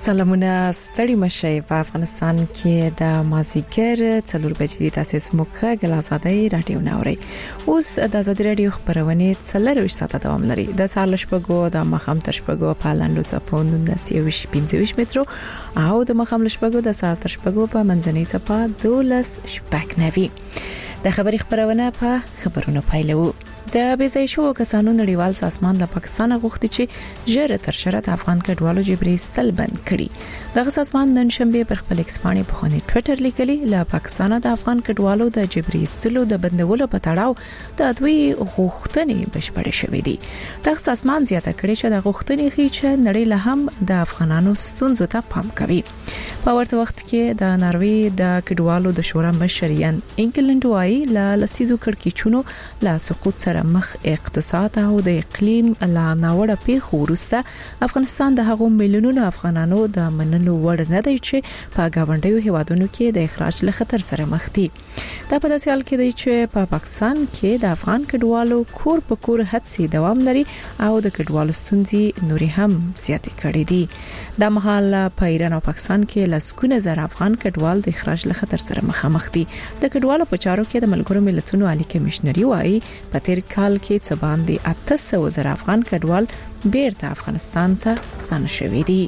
سلامونه ستړي مشه په افغانستان کې د مازیګر 4 بجې تاسو موخه غل آزادۍ رادیو ناوړي اوس د آزادۍ رادیو خبرونه 4 ساعته دوام لري د سال شپږو د مخام تر شپږو په لاندو چپون 1915 مترو او د مخام شپږو د سال تر شپږو په منځنۍ چپه 12 شپږ نوي د خبري خبرونه په خبرونو پایلو د بيځای شو کسانو نړیوال سازمان د پاکستان غوښتي چې ژر تر ژره د افغان کډوالو جبري استل بند کړي دغه سازمان نن شنبه پر خپل ایکسپانی په خوني ټوئیټر لیکلي له پاکستان د افغان کډوالو د جبري استلو د بندولو په تړاو د دوی غوښتنې بشپړې شوې دي دغه سازمان زیاته کړې چې د غوښتنې خي چې نړۍ له هم د افغانانو ستونزو ته پام کوي په ورته وخت کې د ناروی د کډوالو د شورا مشریان انګلند وايي له لسیزو کړکېچونو لا سقوط سره مخ اقتصاد او د اقلیم لا ناوړه پیښو وروسته افغانستان د هغو میلیونونو افغانانو د منلو وړ نه دی چې په گاونډیو هیوادونو کې د اخراج له خطر سره مخ دي دا په داسې حال کې دی چې په پاکستان کې د افغان کډوالو کور په کور هڅې دوام لري او د کډوالو ستونزې نوري هم زیاتې کړې دي د مهال په ایران او پاکستان کې لسګونه زره افغان کډوال د اخراج له خطر سره مخامخ دي د کډوالو په چارو کې د ملګرو ملتونو عالی کمشنري وايي په تیر کال کې څه باندې 800 زره افغان کډوال بیرته افغانستان ته ستانه شوي دي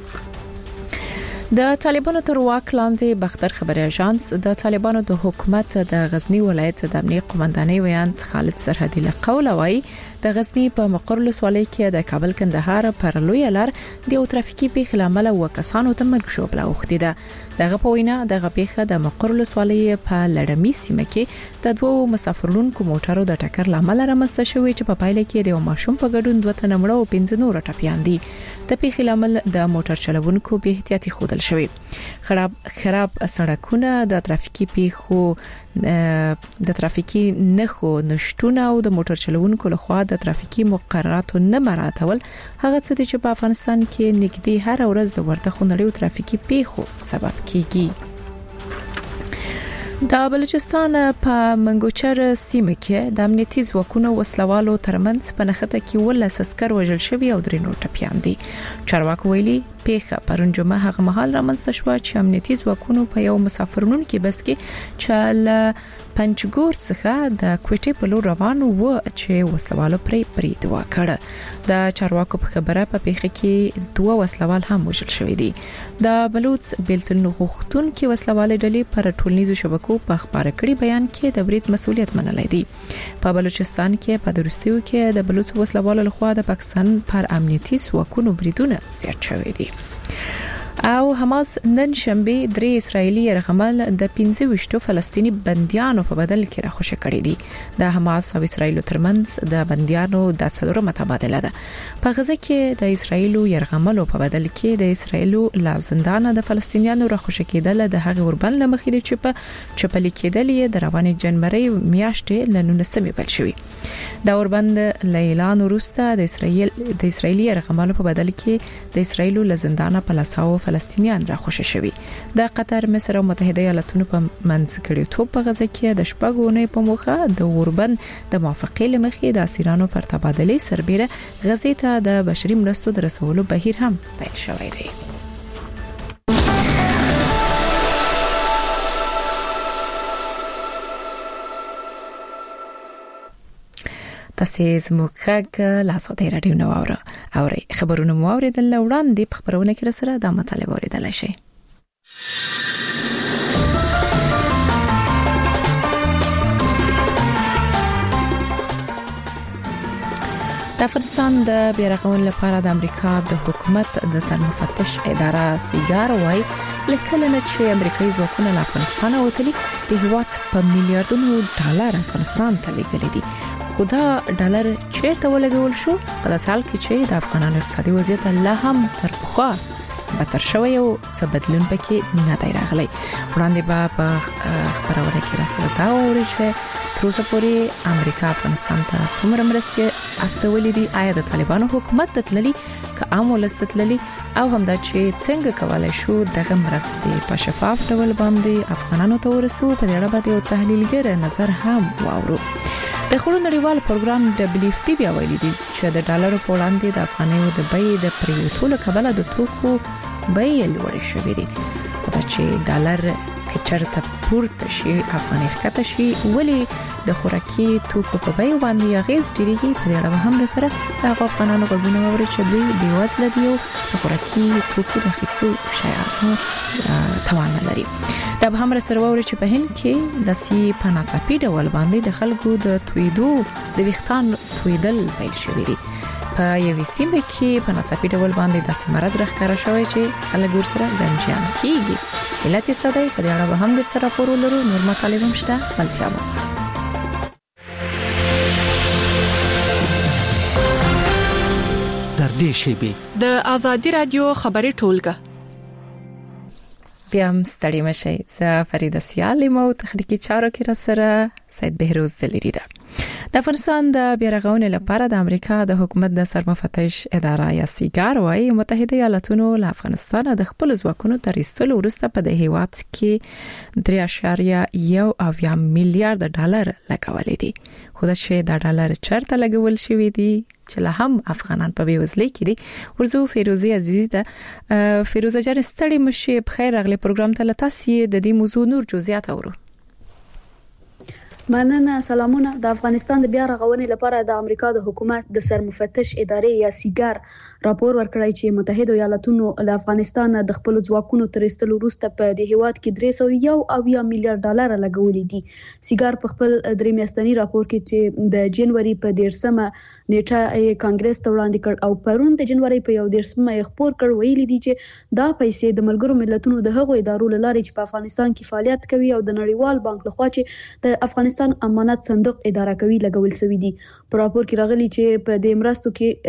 د طالبانو تر واک لاندې بختر خبري اژانس د طالبانو د حکومت د غزنی ولایت د امنیه قومندانۍ ویاند خالد سرحدي له قوله وایي د غزنی په مقر ولسوالۍ کې د کابل کندهار پر لوی لار د ترافیکي پیښې لامل وکسانو ته مرګ شو بل وخت ده دغه په وینا دغه پیښه د مقر ولسوالۍ په لړمی سیمه کې د دوه مسافرونکو موټرو د ټکر لامل رامنځته شوې چې په پایله کې د ماشوم په ګډون دوه تنه مړه او 15 نور ټپيان دي د پیښې لامل د موټر چلوونکو به احتیاطي خودل شوی خراب سړکونه د ترافیکي پیښو د ترافیکي نښو نشټونه او د موټر چلوونکو لخوا د ترافیکي مقرراتو نه مراعاتول هغه څه چې په افغانستان کې نږدې هر ورځ د ورته خونړیو ترافیکي پیښو سبب کیږي د بلوچستان په منګوچر سیمه کې د امنیتي ځواکونو وسلوالو ترمنځ په نښته کې ول اساسکر وژل شوی او درې نور ټپيان دي چارواکو ویلي پیښه پرون جمعه هغه مهال رامنځته شو چې امنیتي ځواکونو په یو مسافرونکو بس کې چې پنځګور څخه د کوټې په لور روان و چې وسلوالو پرې برید وکړ د چارواکو په خبره په پیښه کې دوه وسلوال هم وژل شوی دي د بلوچ بیلتون غوښتون کې وسلوال ډلې پر ټولنیزو شبکو په خبره کړي بیان کې د برید مسؤلیت منلای دي په بلوچستان کې په درستیو کې د بلوچ وسلوالو لخوا د پاکستان پر امنیتي ځواکونو بریدونه زیات شوی دي او حماس نن شنبه درې اسرایلی يرغمل د 15 فلسطینی بنديانو په بدل کې راخوشي کړی دي د حماس او اسرایل ترمنځ د بنديانو د څلورو متبادله ده په غزه کې د اسرایل يرغملو په بدل کې د اسرایل لا زندان د فلسطینیانو راخوشي کېدل د هغه وربند لمخې د چپل کېدل د رواني جنوري میاشتې لنونه سمې بل شوی دا وربند اعلان وروسته د اسرایلی يرغملو په بدل کې د اسرایل له زندان په لاساو فلسطینیان راخوشي شوی د قطر مصر او متحده ایالاتونو په منځ کې توپ په غزه کې د شپږونې په موخه د اوربن د موافقې لمخې د اسیرانو پر تبادله سربېره غزې ته د بشري مرستو د رسولو بهیر هم پیل شوی دی تاسو زموږه لاسته راډیو نو اوري خبرونه مو اوریدل وړاندې په خبرونه کې سره د مطالعه اوریدل شي د افغانستان د بیرغون لپاره د امریکا د حکومت د سرمفتش اداره سیګار وای لکه نه چې امریکایي ځواکونه له افغانستان وتلي د هیواد په میلیارډونو ډالر افغانستان ته لګل دي خدا ډالر چیرته ولګول شو په داسې حال کې چې د افغانانو اقتصادي وضعیت الله هم تر پخوا بدتر شوی او څه بدلون پکې نه دی راغلی وړاندې په خبرونه کې راځي دا اوري چې تروسه پورې امریکا افغانستان ته څومره مرستې استولې دي آیا د طالبانو حکومت تللی که عام ولستتللی او همدا چې څنګه کولای شو دغه مرستې په شفاف ډول باندې افغانانو ته ورسو په اړه باندې یو تحلیلګر نظر هم واورو د خلکو نړیوال پروګرام WFP بیا ویلي دي چې د ډالرو په وړاندې د افغانیو د بیې د پریوتلو کبله د توکو بیې لوړ شوې دي. دا چې ډالر کچرته پورته شي افغاني ښکته شي ولې د خوراکي توکو په بیه باندې اغیز ډیریږي. په دې اړه هم سره د افغانانو غوښتنه ووري چې دوی بېوزله دي او د خوراکي توکو د خستو شیانو توان لري. دا به هم سره ووري چې په هند کې د سی پناڅاپي ډول باندې د خلکو د تویدو د ویښتان تویدل پیل شوی دي. په یوې سیمه کې په ناڅاپي ډول باندې د مرض راښکاره شوی چې خلک ورسره ګنجان کیږي. علت یې څه دی؟ په دې اړه به هم د سره راپور ولرو. نور مطالب هم شته. بلتیا مو در دې شیبه د آزادی رادیو خبري ټولګه بیا هم ستړي مشي. زه فریده سیالم او تخنیکی چارو کې را سره سید بهروز دلیری ده. د افغانستان د بیارغونې لپاره د امریکا د حکومت د سرمفتش اداره یا سیګار وايي متحده ایالاتونو له افغانستان د خپل ځواکونو تر ایستلو وروسته په د هیواد کې 3.1 میلیارډ ډالر لګولې دي. خو دا چې د ډالر چرته لګول شوی دي چې له هم افغانان په بیوزلۍ کې دي. ورزو فیروزی عزیزی ته فیروزه جان ستړي مشي. بخیر اغلی پروګرام ته لتاسي د دې موضوع نور جزئیات اورو. مننه. سلامونه. د افغانستان د بیا رغونې لپاره د امریکا د حکومت د سرمفتش ادارې یا سیګار راپور ورکړی چې متحده ایالاتونو له افغانستان د خپل ځواکونو تر ایستلو وروسته په د هیواد کې 301 میلیارډ ډالر لګولې دي. سیګار په خپل درې میاشتنی راپور کې چې د جنوري په 13مه نیټه کانګرس ته وړاندې کړ او پرون د جنوري په 13مه خبر کړ ویلي دي چې دا پیسې د ملګرو ملتونو د هغو ادارو لارې چې په افغانستان کې فعالیت کوي او د نړیوال بانک لخوا چې د افغانستان امانت صندوق اداره کوي لګول شوی دي. په راپور کې راغلي چې په دې مرستو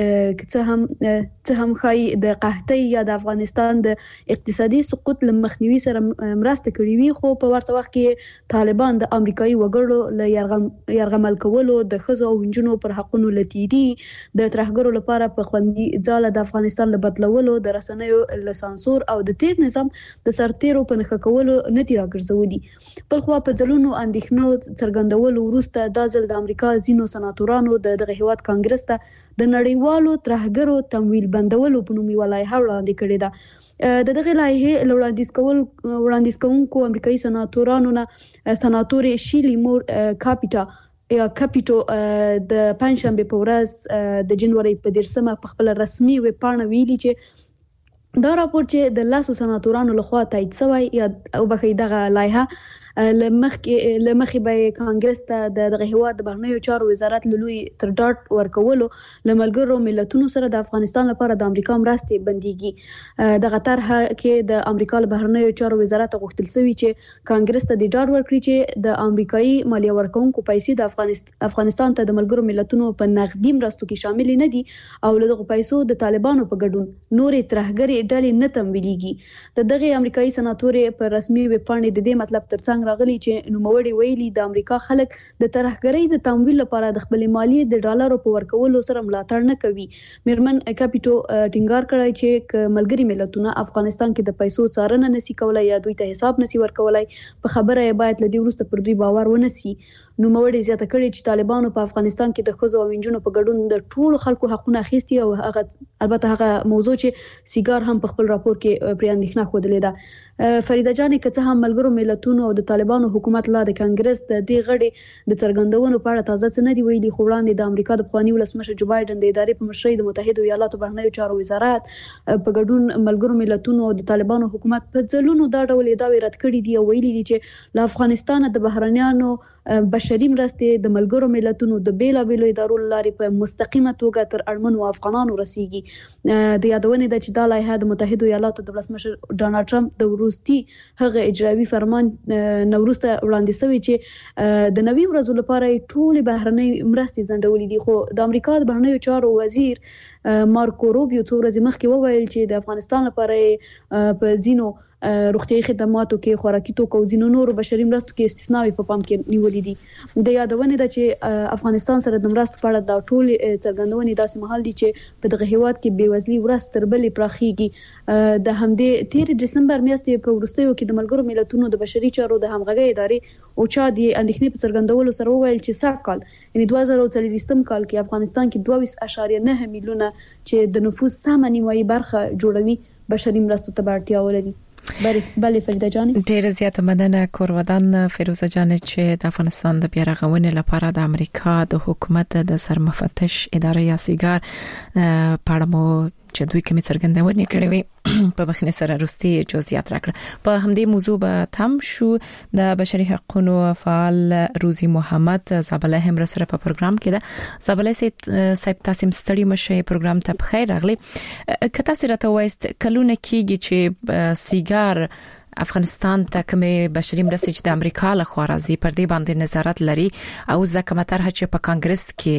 کې څه هم خای د قحطۍ یا د افغانستان د اقتصادي سقوط لمخنیوي سره مرسته کړې وي، خو په ورته وخت کې طالبان د امریکایي وګړو له یرغمل کولو د ښځو او نجونو پر حقونو لتیری د ترهګرو لپاره په خوندي ځاله د افغانستان له بدلولو د رسنیو له سانسور او د تیر نظام د سرتیرو په نخښه کولو نتی راګرځولي. بل خو په ځلونو اندېښنو څرګندولو وروسته د ځل د امریکا ځینو سناتورانو دغه هیواد کانګرس ته د نړیوالو ترهګرو تمویل بندولو په نوم ویلایحه وړاندې کړې ده. د دغه لایحې وړاندیز کوونکو امریکایي سناتورانو نه سناتور شیلی مور کاپیټو د پنځشنبه په ورځ د جنوري په 13مه په خپل رسمي ویب پاڼه ویلي چې دا راپور چې د لاسو سناتورانو لخوا تایید شوی یا او بخې دغه لایحه لمخې به کانګرس ته دغه هیواد د بهرنیو چارو وزارت لوی تر ډاټ ورکولو لملګرو ملتونو سره د افغانستان لپاره د امریکا مرستې بنديږي. دغه طرحه کې د امریکا د بهرنیو چارو وزارت غوښتل شوی چې کانګرس ته د ډاټ ورکړي چې د امریکایي مالیه ورکونکو پیسې د افغانستان ته د ملګرو ملتونو په نقدي مرستو کې شامل نه دي او له دغه پیسو د طالبانو په ګډون نورې ترهګري ډلې نه تمویلېږي. دغه امریکایي سناتورې په رسمي ویب پاڼې د دې مطلب ترڅنګ راغلي چې نوموړي ویلي د امریکا خلک د ترهګرۍ د تمویل لپاره د خپل مالیې د ډالرو په ورکولو سره ملاتړ نه کوي. میرمن کاپیټو ټینګار کړی چې ملګری ملتونه افغانستان کې د پیسو څارنه نشي کولای یا دوی ته حساب نشي ورکولای، په خبره یې باید لدی وروسته پر دوی باور ونسی. نوموړي زیاته کړی چې طالبانو په افغانستان کې د ښځو او نجونو په ګډون د ټولو خلکو حقوقونه اخیستي او البته هغه موضوع چې سیګار هم په خپل راپور کې پرې اندېښنه خوده ده. فریده جان که څه هم ملګرو ملتونو او د طالبانو حکومت لا د کانګرس د دې غړي د څرګندونو په اړه تازه څه نه دی ویلي، خو وړاندې د امریکا د پخواني ولسمشر جو بایدن د ادارې په مشرۍ د متحده ایالاتو بهرنیو چارو وزارت په ګډون ملګرو ملتونو او د طالبانو حکومت په ځلونو دا ډول ادعاوې رد کړې دي او ویلي دي چې له افغانستان د بهرنیانو بشري مرستې د ملګرو ملتونو د بیلابېلو ادارو لارې په مستقیمه توګه تر اړمنو افغانانو رسیږي. د یادونې ده چې دا لایحه د متحده ایالاتو د ولسمشر ډانلډ ټرمپ د وروستي هغه اجرایي فرمان نوروز وړاندې شوی چې د نوي ورځو لپاره ټول بهرنۍ مرستې ځنډولې دي، خو د امریکا د بهرنیو چارو وزیر مارکو روبیو څو ورځې مخکې وویل چې د افغانستان لپاره په ځینو روغتیايي خدماتو کې خوراکي توکو او ځینو نورو بشري مرستو کې استثناوي په پام کې نیولې دي. د یادونې ده چې افغانستان سره د مرستو په اړه دا ټول څرګندونې داسې مهال دي چې په دغه هیواد کې بیوزلي ورځ تر بلې پراخیږي. د همدې 13 دسمبر میاشتې په وروستیو کې د ملګرو ملتونو د بشري چارو د همغږۍ ادارې او چا د اندېښنې په څرګندولو سره وویل چې ساکال یعنی 2040 کال کې افغانستان کې 22.9 میلیونه چې د نفوس سم نیمایي برخه جوړوي بشري مرستو ته اړتیا ولري. بله فريده جان ډیره زیاته مننه کورودان فیروزه جان چې د افغانستان د بیارغونې لپاره د امریکا د حکومت د سرمفتش اداره یا سیګار پاړه مو چې دوی کومې څرګندونې کړې وي په مخنه سره روستي جزئیات راکړه. په همدې موضوع به تم شو د بشري حقوقو فعال روزي محمد زابله هم سره په پروګرام کې ده. زابله صاحب تاسو ستړي مشه پروګرام ته بخیر راغلی. کته سره ته وایست کلونه کېږي چې سیګار افغانستان ته کومه بشري مرستې چې د امریکا له خوا راځي پر دې باندې نظارت لري او ځکه مترحه چې په کانګرس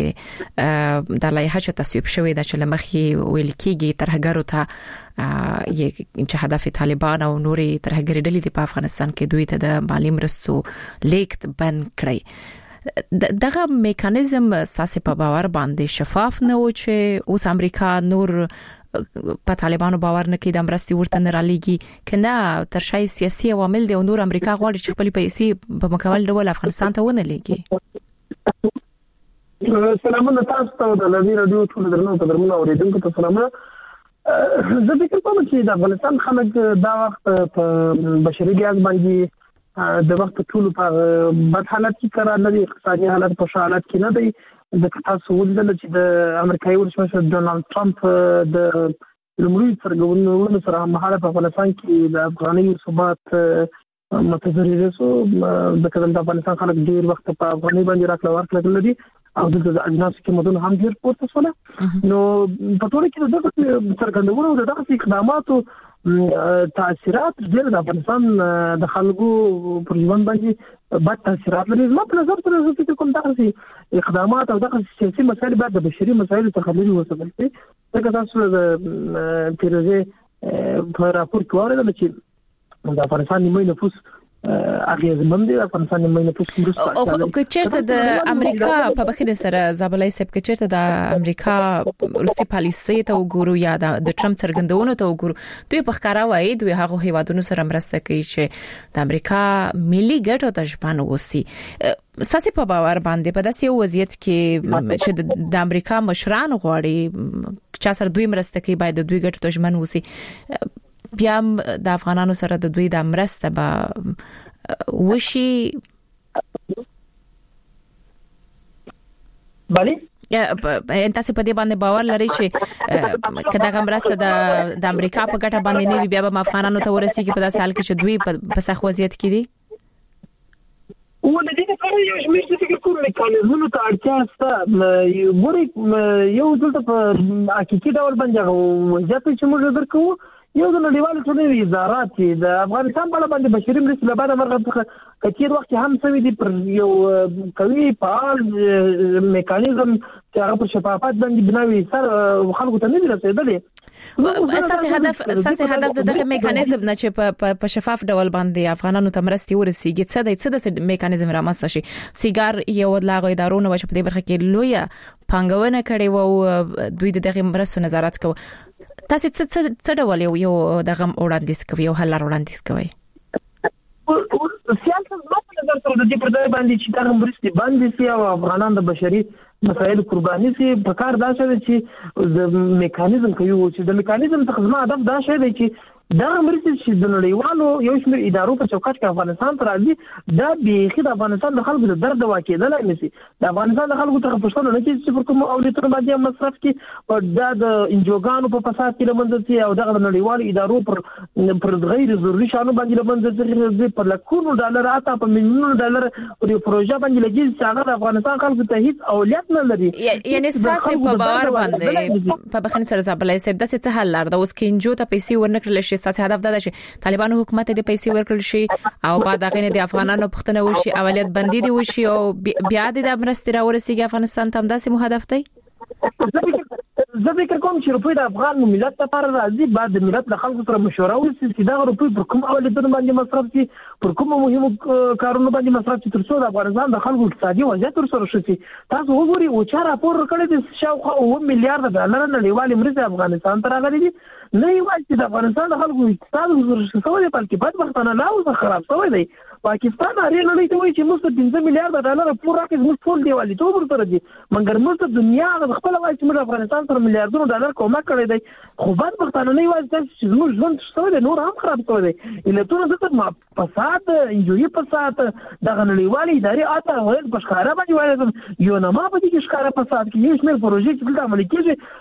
کې د لایحه چې تصویب شوې ده چې لمخې ویل کېږي ترهګرو ته چې هدف طالبان او نوري ترهګری ډلې په افغانستان کې دوی ته د مالی مرستو لیکت بند کړی. دغه میکانیزم ساسي په باور باندې شفاف نه و چې اوس امریکا نور په طالبانو باور نه کوي د مرستې ورته نه رالېږي کنه تر شای سیاسي عوامل دي او نور امریکا غواړي چې خپل پیسې په مکمل ډول افغانستان ته ونه لېږي. سلامونه تاسو ته د نړۍ رادیو ټول درنو قدرمنو اوریدونکو ته سلامونه. زه فکر کوم چې د افغانستان خلک دا وخت په بشري ګاز باندې د وخت ټول په بد حالت کې قرار لري، اقتصادي حالت په حالت کې نه دی. د تاسو ولدل چې د امریکایي ولسمشر ډونالد ټرمپ د لومړي څرګندونو سره مهاله په افغانستان کې د افغاني ثبات متضرر شو. د کله د افغانستان خلک ډیر وخت په افغاني باندې راکړه ورکړه لري او د اجناس قیمتونه هم ډیر پورته شول. نو په ټول کې د څرګندونو د دغه اقداماتو تاثیرات ډیر د افغانستان د خلکو پر ژوند باندې بد تاثیرات لري. زما په نظر سره زه فکر کوم دغه اقدامات او دغه سیاسي مسایل باید د بشري مسایلو څخه لري وساتل شي. ځکه تاسو د پیروزه په راپور کې وایي چې د افغانستان نیمه نفوس اغیزمن دي. افغانستان نیمه نفوس مرسته او که چیرته د امریکا په بخښنه سره زابلای صاحب که چیرته د امریکا روسي پالیسي ته وګورو یا د ټرمپ څرګندونو ته وګورو دوی په ښکارا وایي دوی هغه هیوادونو سره مرسته کوي چې د امریکا ملي ګټو ته ژبان وسی. ساسي په باور باندې په داسې وضعیت کې چې د امریکا مشران غواړي چې سره دوی مرسته کوي باید دوی ګټو ته ژبان وسی. بیا د افغانانو سره د دوی د مرسته به وشي بلی تاسو په دې باندې باور لرئ چې کله مرسته د امریکا په ګټه باندې نه وي بیا به افغانانو ته ورسیږي په داسې حال کې چې دوی په سخت وضعیت کې دي؟ ولې دې کار یو شمېر فکر کوم میکانیزمونو ته اړتیا شته. ګوري یو ځل په حقیقي ډول باندې وضعیت چې موږ درکو یو د نړیوالو ټولنې وزارت چې د افغانستان په اړه باندې بشري مرستې لپاره مرغه کثیر وخت هم سوي دي پر یو قوي فعال میکانیزم چې هغه په شفافیت باندې بناوي سره خلکو ته نه رسیدلې. اساسي هدف دغه میکانیزم نه چې په شفاف ډول باندې افغانانو ته مرستې ورسیږي څه د میکانیزم رامنځته شي. سیګار یو لاغو ادارونو چې په دې برخه کې لویه پانګونه کړې وو دوی دغه مرستو نظارت کوي. تاسو څه ډول یو دغه وړاندیز کوي یو حل وړاندیز کوي؟ سیاست په نظر سره د دې پر ځای باندې چې دا مرستې باندې سي او افغانان د بشري مسایل قرباني سي په کار دا شوی چې د میکانیزم کوي چې د میکانیزم څخه زما هدف دا شوی دی چې دا مرستې چې د نړیوالو یو شمېر ادارو په چوکاټ کې افغانستان ته راځي دا بیخي د افغانستان د خلکو د درد دوا کېدلای نشي. د افغانستان د خلکو څخه پوښتنه نه کیږي چې پر کوم اولیتونو باندې مصرف کې او دا د انجوګانو په فساد کې لمنځه شي او دغه نړیوالو ادارو پر غیر ضروري شانو باندې لمنځه شي په لکونو ډالر اته په میلیونونو ډالر پر یو پروژه باندې لګي چې هغه د افغانستان خلکو ته هیڅ اولیت نه لري. یعنی تاسو په باور باندې په بخښنه سره زابلای صاحب د څه حل لري د اوس کې انجو ته پیسې ورنکړل شي اساسي هدف دا چې طالبانو حکومت دې پیسې ورکړل شي او بعد هغه نه د افغانانو پښتنه وشي اولیت بندي دي وشي او بیا د مرستې راورسیږي افغانستان ته هم داسې مو هدف دی؟ زه فکر کوم چې روپۍ د افغان ملت لپاره راځي بعد د ملت له خلکو سره مشوره وشي چې دا روپۍ پر کوم اولیتونو باندې مصرف شي پر کوم مهمو کارونو باندې مصرف شي تر څو د افغانستان د خلکو اقتصادي وضعیت سره شي. تاسو وګورئ او چا راپور کړی دی شاوخوا 9 میلیارډ ډالر نړیوالې مرستې افغانستان ته راغلي دي. نه یوازې د افغانستان د خلکو اقتصاد سره شوی بلکې بدبختانه لا اوس خراب شوی دی. پاکستان اړین نه دی چې موږ 15 میلیارډ ډالر پورا کې موږ ټول دیوالي ته ورته دي مګر موږ دنیا خپل وایي چې موږ افغانستان سره میلیارډونو ډالر کومک کړی دی خو بعد وختانه نه وایي چې موږ ژوند څه نور هم خراب کړی دی علتونه د فساد انجوی فساد د غنړیوالي ادارې اته وایي په ښکارا باندې وایي یو نه ما په دې کې ښکارا فساد کې یو شمېر پروژې چې د عملي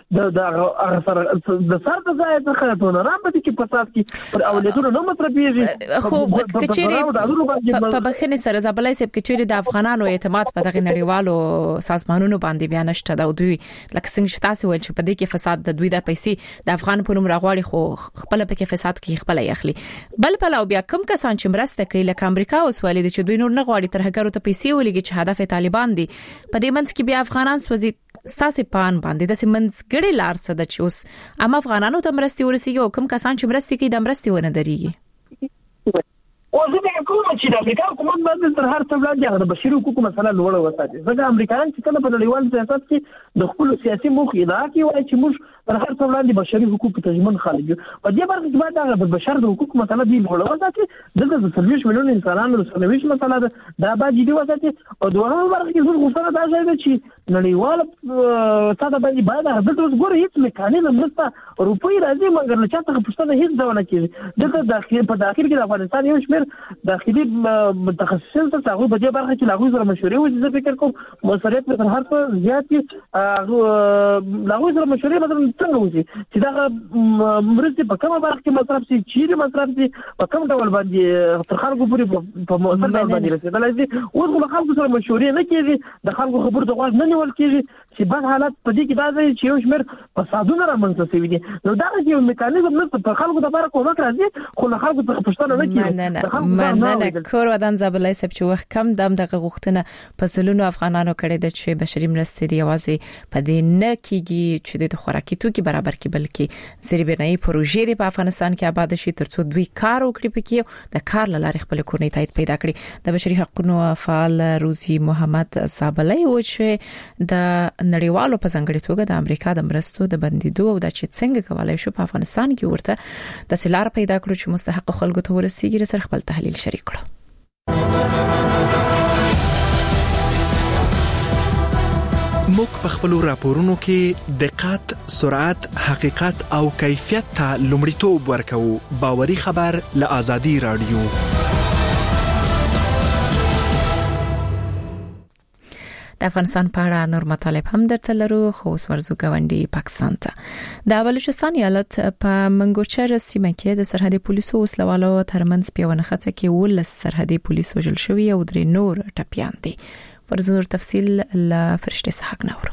کېږي د سر د ځای څخه ته نه راځي چې فساد کې پر اولادونو نه مطربيږي خو کچېری په بخنه سره زبلای سب کچېری د افغانانو اعتماد په دغه نړیوالو سازمانونو باندې بیا نشته دا دوی لکه څنګه چې تاسو ول چې په دې کې فساد د دوی د پیسې د افغان په نوم راغواړي خو خپل په کې فساد کې خپل یخلي بل په لاو بیا کم کسان چې مرسته کوي لکه امریکا اوس ولې چې دوی نور نه غواړي تر هغه ته پیسې ولګي چې هدف طالبان دي په دې منځ کې بیا افغانان سوځي ستاسو پان باندې د سیمنز ګړې لار څه د چوس اما افغانانو ته مرستي ورسیږي او کوم کسان چې مرستي کوي د مرستي ونه دريږي او زه کوم چې د امریکا حکومت باندې تر هر څه وړاندې هغه بشري حقوقو مسله لوړه وساتي ځکه امریکایان چې کله په نړیوال سیاست کې د خپل سیاسي موخې ادعا کوي وایي چې موږ تر هر څه وړاندې بشري حقوق تضمین خالي په دې برخه کې باید هغه د بشر د حقوق مسله دی لوړه وساتي دغه د 30 میلیون انسانانو د سنويش مسله دا باید جدي وساتي او دوه برخه کې زموږ غوښتنه دا دی چې نړیوال ساده باندې باید هغه د ګور هیڅ میکانیزم نشته روپی راځي مګر نه چاته پښتنه هیڅ ځونه کیږي دغه داخلي په داخل کې د افغانستان یو شمېر داخلي متخصصین ته هغه په دې برخه کې لاغوي سره مشورې وځي زه فکر کوم مسؤلیت په هر څه زیات لاغوي سره مشورې مثلا څنګه وځي چې دا مرستې په کومه برخه کې مصرف شي چیرې مصرف شي په کوم ډول باندې تر خلکو پورې په مؤثر ډول باندې رسیدلای شي اوس خو خلکو سره مشورې نه کیږي د خلکو خبرو ته غوږ نه نیول کیږي چې بد حالت په دې کې دا دی چې یو شمېر فسادونه رامنځته شوي دي نو دا یو میکانیزم نه په خلکو لپاره کومک راځي خو له خلکو څخه پوښتنه نه کیږي نه کور ودان زبلای سب چې وخت کم دم دغه غوښتنه په سلونو افغانانو کړي د چې بشري مرستې دی یوازې په دې نه کیږي چې د خوراکي توکي برابر کی بلکې زیربنایي پروژې دی په افغانستان کې آباد شي ترڅو دوی کار وکړي پکې د کار لارې خپل کورنۍ تایید پیدا کړي د بشري حقوقو فعال روزي محمد زبلای و چې د نړیوالو په ځانګړي توګه د امریکا د مرستو د بندیدو او د چې څنګه کولای شو په افغانستان کې ورته د سلار پیدا کړو چې مستحق خلکو ته ورسیږي سره خپل تحلیل شریک کړو موږ په خپل راپورونو کې دقت، سرعت، حقیقت او کیفیت ته لومړیتوب ورکوو. باوري خبر له آزادي رادیو. د افغانستان په اړه نور مطالب هم درته لرو خو اوس ورزو غونډي پاکستان ته د بلوچستان ایالت په منګوچر سیمه کې د سرحدي پولیسو وسلوالو ترمنځ پیونه خطه کې ول سرحدي پولیس وژل شوی او درې نور ټپيان دي ورزو تفصیل ل فرشته حق نورو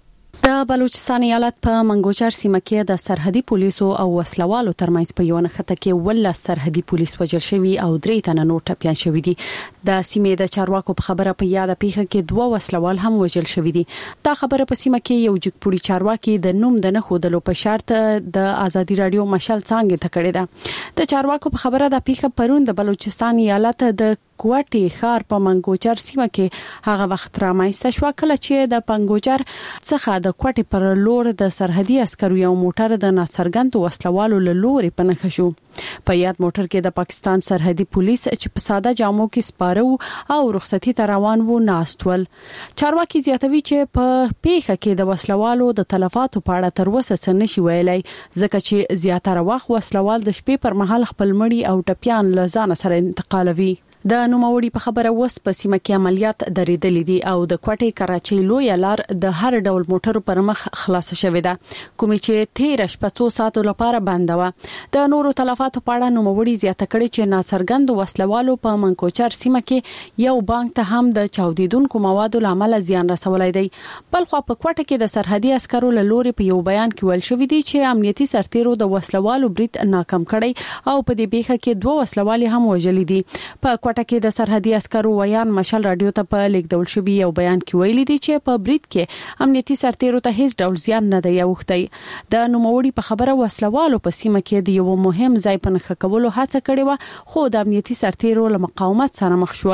د بلوچستان ایالت په منګوچر سیمه کې د سرحدي پولیسو او وسلوالو ترمنځ په یو نخته کې ول سرحدي پولیس وژل شوی او درې تنه نور ټپيان شوی دي د سیمې د چارواکو په خبره په یاد پیښه کې دوه وسلوال هم وژل شوی دي دا خبره په سیمه کې یو جګپوري چارواکي د نوم د نه خودلو په شرط د آزادي رادیو مشال څنګه ته کړی ده د چارواکو په خبره د پیښه پرون د بلوچستان ایالت د کوټي خار په منګوچر سیمه کې هغه وخت رامایسته شو کله چې د پنګوچر څخه د کوټي پر لور د سرحدي عسکرو یو موټر د ناڅرګند وسلوالو له لوري پنځه شو په یاد موټر کې د پاکستان سرحدي پولیس چې په ساده جامو کې سپاره او رخصتي ته روان وو ناستول چارواکي زیاتوي چې په پیښه کې د وسلوالو د تلفاتو په اړه تر اوسه څه نشي ویلای ځکه چې زیاتره وخت وسلوال د شپې پر مهال خپل مړي او ټپيان له ځان سره انتقالوي د نوموړي په خبره وس په سیمه کې عملیات درېدلې دي او د کوټي کراچۍ لوی لار د هر ډول موټرو پر مخ خلاص شوې ده کومې چې 13 شپږ ساعتو لپاره بند و د نورو تلفاتو په اړه نوموړي زیاته کړي چې ناڅرګند وسلوالو په منکوچر سیمه کې یو بانک ته هم د چاودیدونکو موادو لامل زیان رسولای دی بل خو په کوټه کې د سرحدي عسکرو له لوري په یو بیان کې ویل شوې دي چې امنیتي سرتیرو د وسلوالو برید ناکام کړي او په دې بیخه کې دوه وسلوالي هم وژلې دي په کوټه کې د سرحدي عسکرو ویان مشال رادیو ته په لیکدول شوی یو بیان کې ویلي دي چې په برید کې امنیتي سرتیرو ته هیڅ ډول زیان نه دی اوښتی د نوموړي په خبره وسلوالو په سیمه کې د یو مهم ځای په نښه کولو هڅه کړې و خو د امنیتي سرتیرو له مقاومت سره مخ شول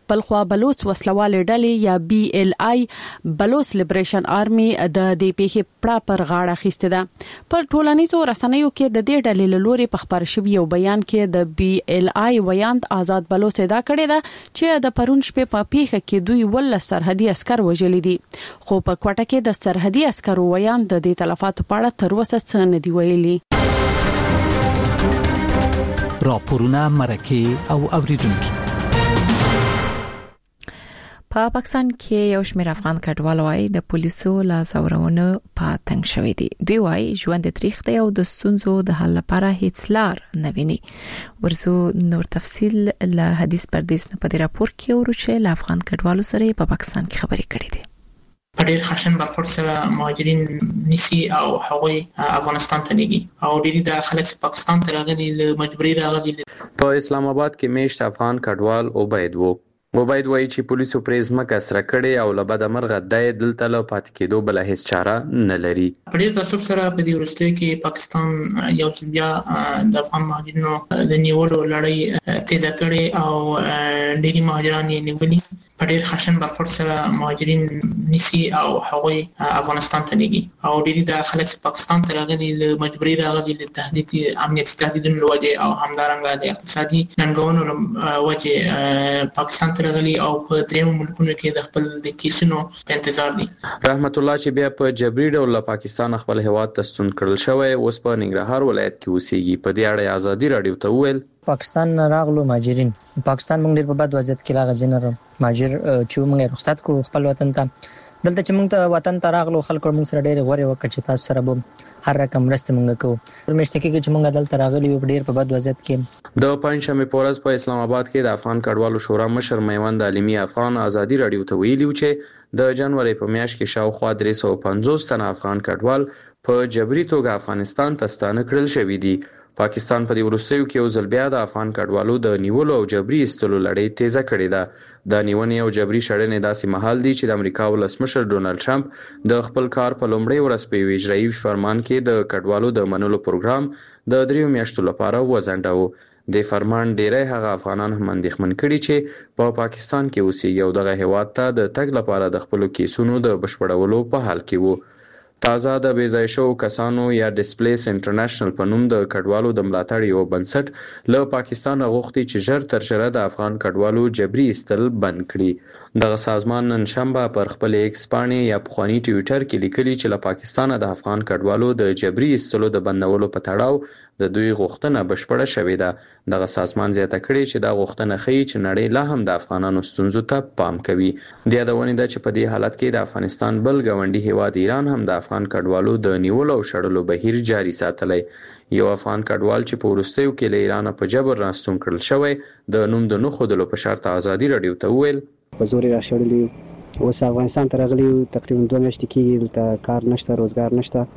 بلخوا بلوچ وسلواله ډلې یا BLI بلوچ لیبریشن آرمي د دې پیښې پړه پر غاړه اخیسته ده. پر ټولنیزو رسنیو کې د دې ډلې لوري په خبر شوی یو بیان کې د BLI ویاند آزاد بلوچ ادا کړی ده چې د پرون شپې په پیښه کې دوی ول سرحدي عسكر وژل دي، خو په کوټه کې د سرحدي عسكرو ویاند د دې تلفاتو په اړه تر اوسه څه نه دی ویلي. راپورونه مرکه او اوریدونکو. په پاکستان کې یو شمېر افغان کډوال وايي د پولیسو لا زورونو په تنګ شوی دي. دوی وايي ژوند تاریخ دی او د ستونزو د حل لپاره هیڅ لار نه ویني. ورسو نور تفصيل له حدیث پردیس نه په راپور کې ورچې له افغان کډوالو سره په پاکستان کې خبرې کړې دي. په ډېر خشن برخورد سره مهاجرین نسی او هغوی افغانستان ته لېږي او ډېری د خلک پاکستان ته راغلي له مجبوري راغلي. په اسلام آباد کې میشت افغان کډوال عبید وایي چې پولیسو پریزما کسره کړي او لبد مرغه د دلته له پات کېدو بل هیڅ چاره نه لري. په ډېر تاسو سره په دې ورستۍ کې پاکستان یو بیا د افغان مهاجرینو د نیولو لړۍ تیز کړي او ډېری مهاجران یې نیولي. په ډېر خشن برخورد سره مهاجرین نسی او هغوی افغانستان ته لېږي او ډېری د خلک پاکستان ته راغلي له مجبوري راغلي له تهدید امنیتي تهدیدونو له وجې او همدارنګه د اقتصادي ننګونو له وجې پاکستان ته راغلي او په درېیمو ملکونو کې د خپل د کیسونو په انتظار دي. رحمت الله چې بیا په جبري ډول له پاکستان خپل هیواد ته ستون کړل شوی اوس په ننګرهار ولایت کې اوسېږي. په دې اړه ازادي رادیو ته وویل پاکستان راغلو مهاجرین پاکستان موږ ډېر په بد وضعیت کې راغځین مهاجر چې موږ رخصت کو خپل وطن ته دلته چې موږ ته وطن ته راغلو خلکو موږ سره ډېر غوړې وکړ چې تاسو سره به هر رقم مرسته موږ کوو. پرمشته کې چې موږ دلته راغلي یو ډېر په بد وضعیت کې. د پنځمه پورز په اسلام آباد کې د افغان کډوالو شورا مشر میوند عالمي افغان ازادي رادیو ته ویلي چې د جنوري په میاشت کې شاوخوا 350 تنه افغان کډوال په جبري توګه افغانستان ته ستانه کړل شوی دي. پاکستان په دې وروستیو کې یو ځل بیا د افغان کډوالو د نیولو او جبري ایستلو لړۍ تیزه کړې ده. د نیونې او جبري شړنې داسې مهال دي چې د امریکا ولسمشر ډونالد ټرمپ د خپل کار په لومړۍ ورځ په اجرایي فرمان کې د کډوالو د منلو پروګرام د 3 میاشتو لپاره وځنډاوه. د فرمان ډیری هغه افغانان هم اندېښمن کړي چې په پاکستان کې اوسېږي او دغه هیواد ته د تګ لپاره د خپل کیسونو د بشپړولو په حال کې وو. تازه د بیځای شو کسانو یا ډیسپلیس انټرنیشنل په نوم د کډوالو د ملاتړ یو بنسټ له پاکستان غوښتي چې ژر تر ژره د افغان کډوالو جبري ایستل بند کړي. دغه سازمان نن شنبه پر خپل ایکس باندې یا پخوانی ټویټر کې لیکلي چې له پاکستان د افغان کډوالو د جبري ایستلو د بندولو په تړاو د دوی غوښتنه بشپړه شوې ده. دغه سازمان زیاته کړي چې دا غوښتنه ښیي چې نړۍ لا هم د افغانانو ستونزو ته پام کوي. د یادونې ده چې په دې حالت کې د افغانستان بل ګاونډي هیواد ایران هم د افغان کډوالو د نیولو او شړلو بهیر جاري ساتلی. یو افغان کډوال چې په وروستیو کې له ایران په جبر راستون کړل شوی د نوم د نخودلو په شرط ازادي رادیو ته وویل په زور را شړلې اوس افغانستان ته راغلی تقریبا 2 میاشتې کې دلته کار نشته روزګار نشته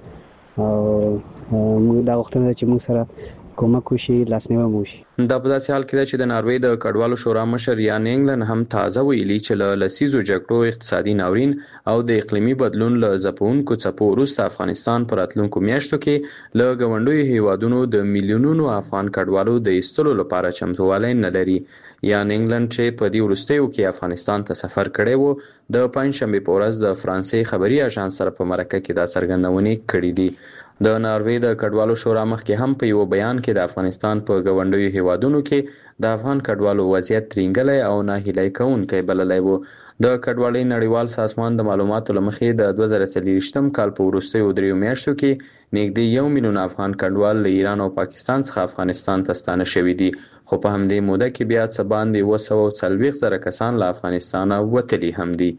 او موږ دا وختونه چې موږ سره کومک وشي لاسنیوي وشي. دا په داسې حال کې ده چې د ناروې د کډوالو شورا مشر یان انګلند هم تازه ویلي چې له لسیزو جګړو اقتصادي ناورین او د اقلیمي بدلون له ځپونکو څپو وروسته افغانستان په راتلونکو میاشتو کې له ګاونډیو هیوادونو د میلیونونو افغان کډوالو د ایستلو لپاره چمتووالی نه لري. یان انګلند چې په دې وروستیو کې افغانستان ته سفر کړی وو د پنځشنبه په ورځ د فرانسې خبري اژانس سره په مرکه کې دا څرګندونې کړې دي. د ناروې د کډوالو شورا مخکې هم په یو بیان کې د افغانستان په ګاونډیو هیوادونو کې د افغان کډوالو وضعیت ترینګلی او ناهیلی کوونکی بللی وو. د کډوالۍ نړیوال سازمان د معلوماتو له مخې د 2023 کال په وروستیو 3 میاشتو کې نږدې 1 میلیون افغان کډوال له ایران او پاکستان څخه افغانستان ته ستانه شوي دي، خو په همدې موده کې بیا څه باندې 240,000 کسان له افغانستان وتلي هم دي.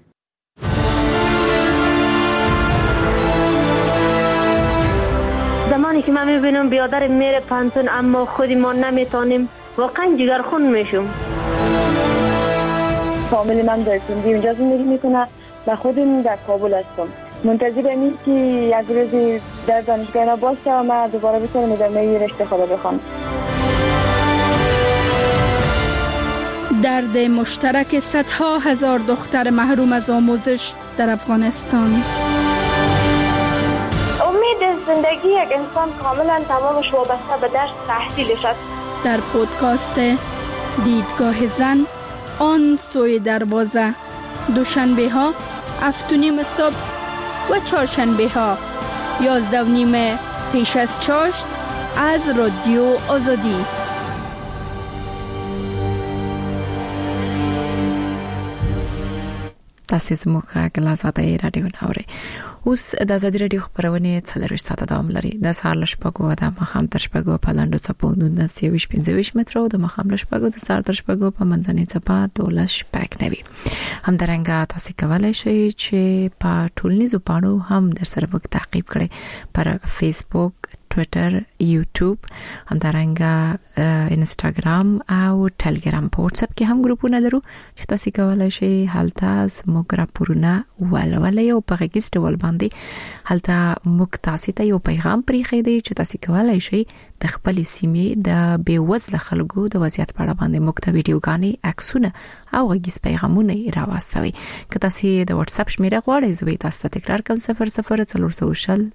زمانی که من میبینم بیادر میره پانتون اما خودی ما نمیتونیم واقعا جگرخون میشم. فامیل من در سندی اونجا زندگی میکنه و خودم در کابل هستم. منتظر امید که یک روزی در دانشگاه باشه و من دوباره بتونم ادامه رشته خود بخوام. درد مشترک صدها هزار دختر محروم از آموزش در افغانستان. زندگی یک انسان کاملا تمامش وابسته به درس تحصیلش است. در پودکاست دیدگاه زن آن سوی دروازه. دوشنبه ها 7:30 صبح و چهارشنبه ها 11:30 پیش از چاشت از رادیو آزادی. تاسو زموږ غږ آزادۍ رادیو ناوړي. اوس د آزادۍ رادیو خبرونه 40 ساعته دوام لري. د سهار ل شپږو د مخام تر شپږو په لاندو چپو 1925 متر او د مخام ل شپږو د سهار تر شپږو په منځنۍ چپا 12 شپږ نوي. همدارنګه تاسو کولای شئ چې په ټولنیزو پاڼو هم در سره وخت تعقیب کړئ پر فیسبوک، ټوئیټر، یوټیوب، همدارنګه انستګرام او ټلګرام. په واتس اپ کې هم ګروپونه لرو چې تاسو کولای شئ هلته زموږ راپورونه ولولئ او په غږیز ډول باندې هلته موږ تاسو ته یو پیغام پریښی دی چې تاسو کولای شئ د خپل سیمې د بیوزله خلکو د وضعیت په اړه باندې موږ ته ویډیوګانې، عکسونه او غږیز پیغامونه راوستوي. که تاسو د واتس اپ شمیره غواړئ زوی تاسو ته تکرار کوم 00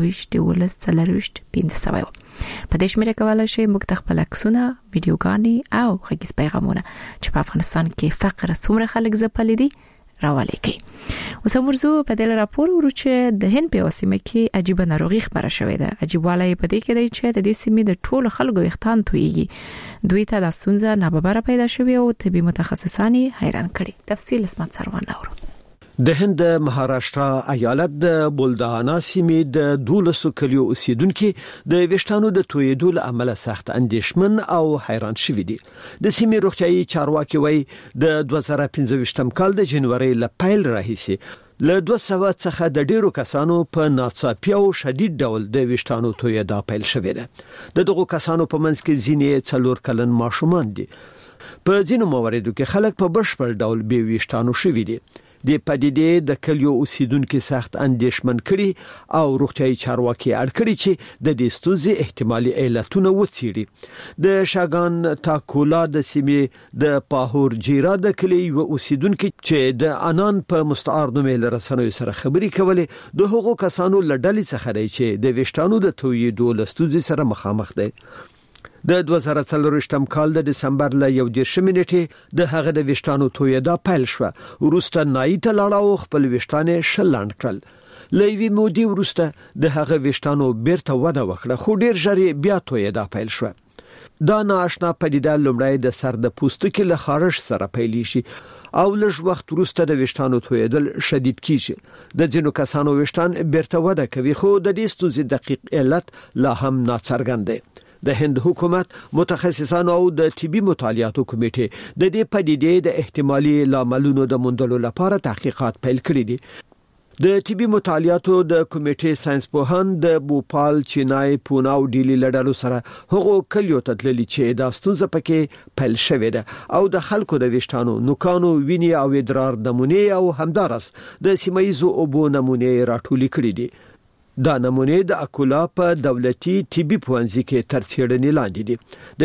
422 په دې شمیره کولای شئ موږ ته خپل عکسونه، ویډیوګانې او غږیز پیغامونه چې په افغانستان کې فقر څومره خلک ځپلي دي راولېږي. اوس موږ په دې راپور ورو چې د هند په وسیمه کې عجیب ناروغي خبره شوې ده. عجیب والي په دې کې دی چې د دې سیمې د ټولو خلکو وختان تویږي. دوی ته د ستونزه ناببره پیدا شوې او طبي متخصصان حیران کړي. تفصیل اسمت سروان اورو. د هند مهاراشټرا ایالت د بولدانا سیمې د 12 کلیو اوسیدونکو د ویشتانو د تویدو له امله سخت اندېښمن او حیران شوي دي. د سیمې روغتيایي چارواکي وایي د 2015 کال د جنوري ل پیل راهیسي له 200 څخه د ډیرو کسانو په ناڅاپي او شدید ډول د ویشتانو تویدا پیل شوې ده. دغه کسانو په منځ کې ځینې 4 کلن ماشومان دي. په ځینو مواردو کې خلک په بشپړ ډول بې ویشتانو شوي دي. د پدیدې د کلیو اوسیدونکو سخت اندېښمن کړي او روغتيایي چارواکي اړ کړي چې د دې ستونزې احتمالي علتونه وڅېړي. د شاګان تاکولا د سیمې د پاهور جیرا د کلیو اوسیدونکو چې د انان په مستعار نومې لرسنوي سره خبري کولې د هغو کسانو لړډلې څخه دی چې د ویشتانو د تویدو لستوزي سره مخامخ دي. د 2024 کال د دسمبر ل 11 نیټه د هغه د ویشتانو تویدا پیل شو. وروسته نایته لاړو خپل ویشتانه شلاند کړل. لوی مودي وروسته د هغه ویشتانو بیرته وده وکړه خو ډیر ژر بیا تویدا پیل شو. دا ناشنا پدیده لومړی د سر د پوستکي له خارش سره پیل شي او لږ وخت وروسته د ویشتانو تویدل شدید کیږي. د ځینو کسانو ویشتان بیرته وده کوي خو د دې ستونزې دقیق علت لا هم ناڅرګند دی. د هند حکومت متخصصان او د طبي مطالعاتو کمیټه د دې پدیدې د احتمالي لاملونو د موندلو لپاره تحقیقات پیل کړي دي. د طبي مطالعاتو د کمیټې ساينسپوهان د بوپال، چینای، پونه او ډیلی لړلو سره هغو کلیو ته تللي چې د ستونزې پکې پیل شوې ده او د خلکو د ویشتانو، نوکانو، ویني او ادرار نمونه او همدارس د سیمایزو اوبو نمونه راټولې کړې دي. دا نمونه د اکولا په دولتي طبي پوهنځي کې تر څېړنې لاندې دي.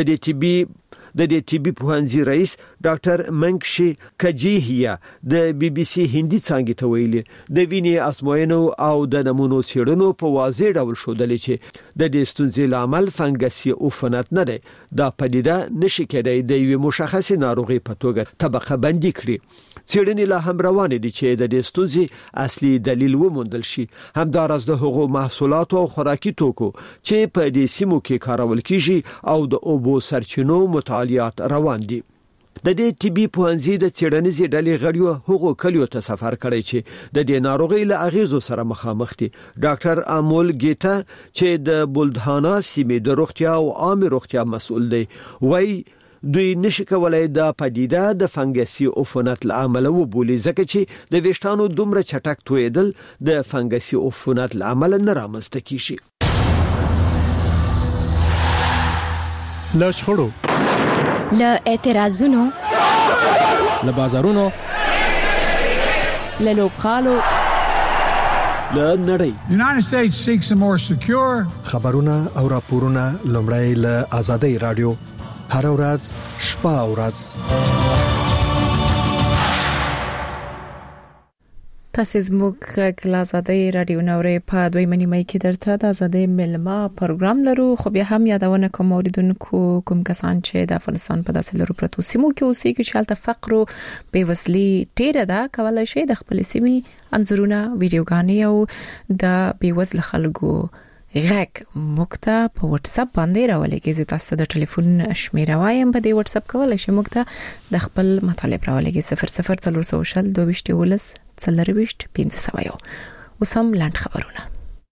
د دې طبي پوهنځي رئیس ډاکټر منکشي کجیهیا د بي بي سي هندي څنګه ته ویلي د ویني ازموینو او د نمونو څېړنو په واضح ډول ښودل چې د دې ستونزې لامل فنګسي عفونت نه دی. دا پدیده نشي کېدای د یو مشخص ناروغي په توګه طبقه بندي کړي. څېړنې لا هم روانې دي چې د دې ستونزې اصلي دلیل وموندل شي. همدارس د هغو محصولات او خوراکي توکو چې په دې سیمو کې کارول کیږي او د اوبو سرچینو مطالعات روان دي. د دې طبي پوهنځي د څېړنیزې ډلې غړیو هغو کلیو ته سفر کړی چې د دې ناروغي له اغیزو سره مخامخ دي. ډاکټر امول ګیتا چې د بولدهانا سیمې د روغتیا او عامه روغتیا مسؤل دی وایي دوی نشي کولای دا پدیده د فنګسي عفونت لامل وبولي ځکه چې د ویشتانو دومره چټک تویدل د فنګسي عفونت لامل نه رامنځته کیږي. لاشخړو له اعتراضونو له بازارونو له لوبخالو له نړۍ United States seeks a more secure خبرونه او راپورونه لومړی له آزادۍ رادیو هر ورځ شپه ورځ تاسو زموږ غلازادي رادیو نورې په 2 مې کې درته د آزادۍ ملما پروګرام لرو. خو بیا هم یادونه کوم اوریدونکو کوم کسان چې د افغانستان په داسې لرو پروتو سیمو کې اوسېږي چې حالت فقر او بېوزلي ډېره ده، کولای شي د خپل سیمې انځورونه ویډیوګانې او د بېوزله خلکو غږ مکتا په واتس اپ باندې راولېږي. زه تاسو د ټلیفون شمیره وایم، په دې واتس اپ کولای شئ مکتا د خپل مطالب راولېږي 00400 22 څلرويشت 1501. اوس هم لاند خبرونه.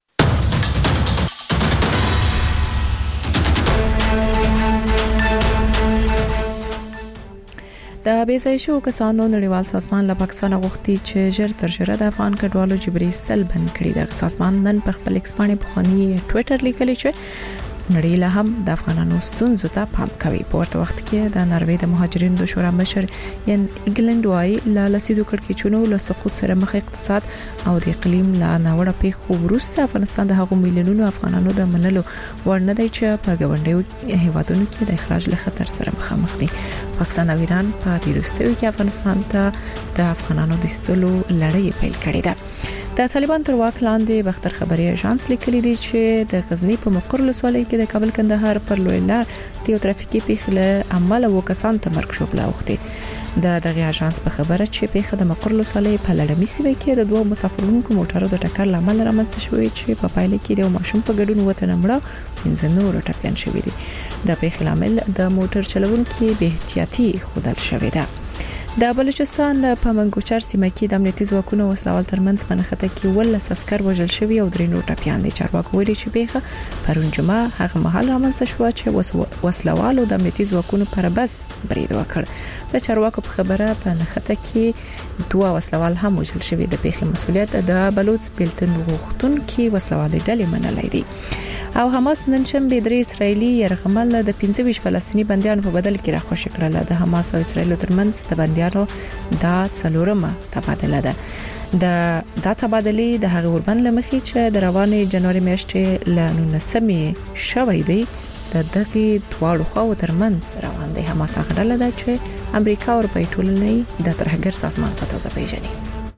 د بیځای شو کسانو نړیوال سازمان له پاکستان غوښتي چې ژر تر ژره د افغان کډوالو جبري استل بند کړي. د سازمان نن پر خپل ایکس باندې په خاني ټوئیټر لیکلی چې نړۍ له هم د افغانانو ستونزو ته پام کوي. په ورته وخت کې د ناروې د مهاجرینو د شورا مشر یان انګلند وايي له لسیدو کړکېچونو له سقوط سره مخ اقتصاد او د اقلیم له ناوړه پیښو وروسته افغانستان د هغو میلیونونو افغانانو د منلو وړ نه دی چې په ګاونډیو هیوادونو کې د اخراج له خطر سره مخامخ دي. پاکستان او ایران په تیروستوي کې افغانستان ته د افغانانو د استلو لړۍ پیل کړې ده. د طالبان تر واک لاندې بختر خبري اژانس لیکلي دي چې د غزنی په مقر ولسوالۍ کې د کابل کندهار پر لوی لار د ترافیکي پیښې له امله وکسان ته مرګ شو بلاوخته. د دغه اژانس په خبره چې پیښه د مقر ولسوالۍ په لړمي سیمه کې د دوه مسافرونکو موټرو د ټکر لامل رامنځته شوې چې په پایله کې د ماشوم په ګډون وته نمړه 15 نور ټپيان شوې دي. د پیښې لامل د موټر چلوونکو به احتیاطي خودل شوې ده. د بلوچستان په منګوچر سیمه کې د امنیتي ځواکونو وسلوال ترمنځ په نښته کې ولس عسكر وژل شوی او درې نور ټپيان دي. چارواکي ویلي چې پیښه پرون جمعه هغه مهال رامنځته شو چې وسلوال او د امنیتي ځواکونو پر بس برید وکړ. د چارواکو په خبره په نښته کې دوه وسلوال هم وژل شوی. د پیښې مسؤلیت د بلوچ بیلتون غوښتونکو وسلوالي ډلې منلای دي. او حماس نن شنبه درې اسرایلی يرغمل د 25 فلسطینی بنديانو په بدل کې راخوش کړل. د حماس او اسرایل ترمنځ د بنديانو د څلورمه تبادله ده. د تبادلې د هغه وربند لمخې چې د روانې جنوري میاشتې له 19 شوې دی د دغه دواړو خواو ترمنځ روان دي. حماس هغه ډله ده چې امریکا او اروپای ټولنې د ترهګر سازمان په توګه پیژني.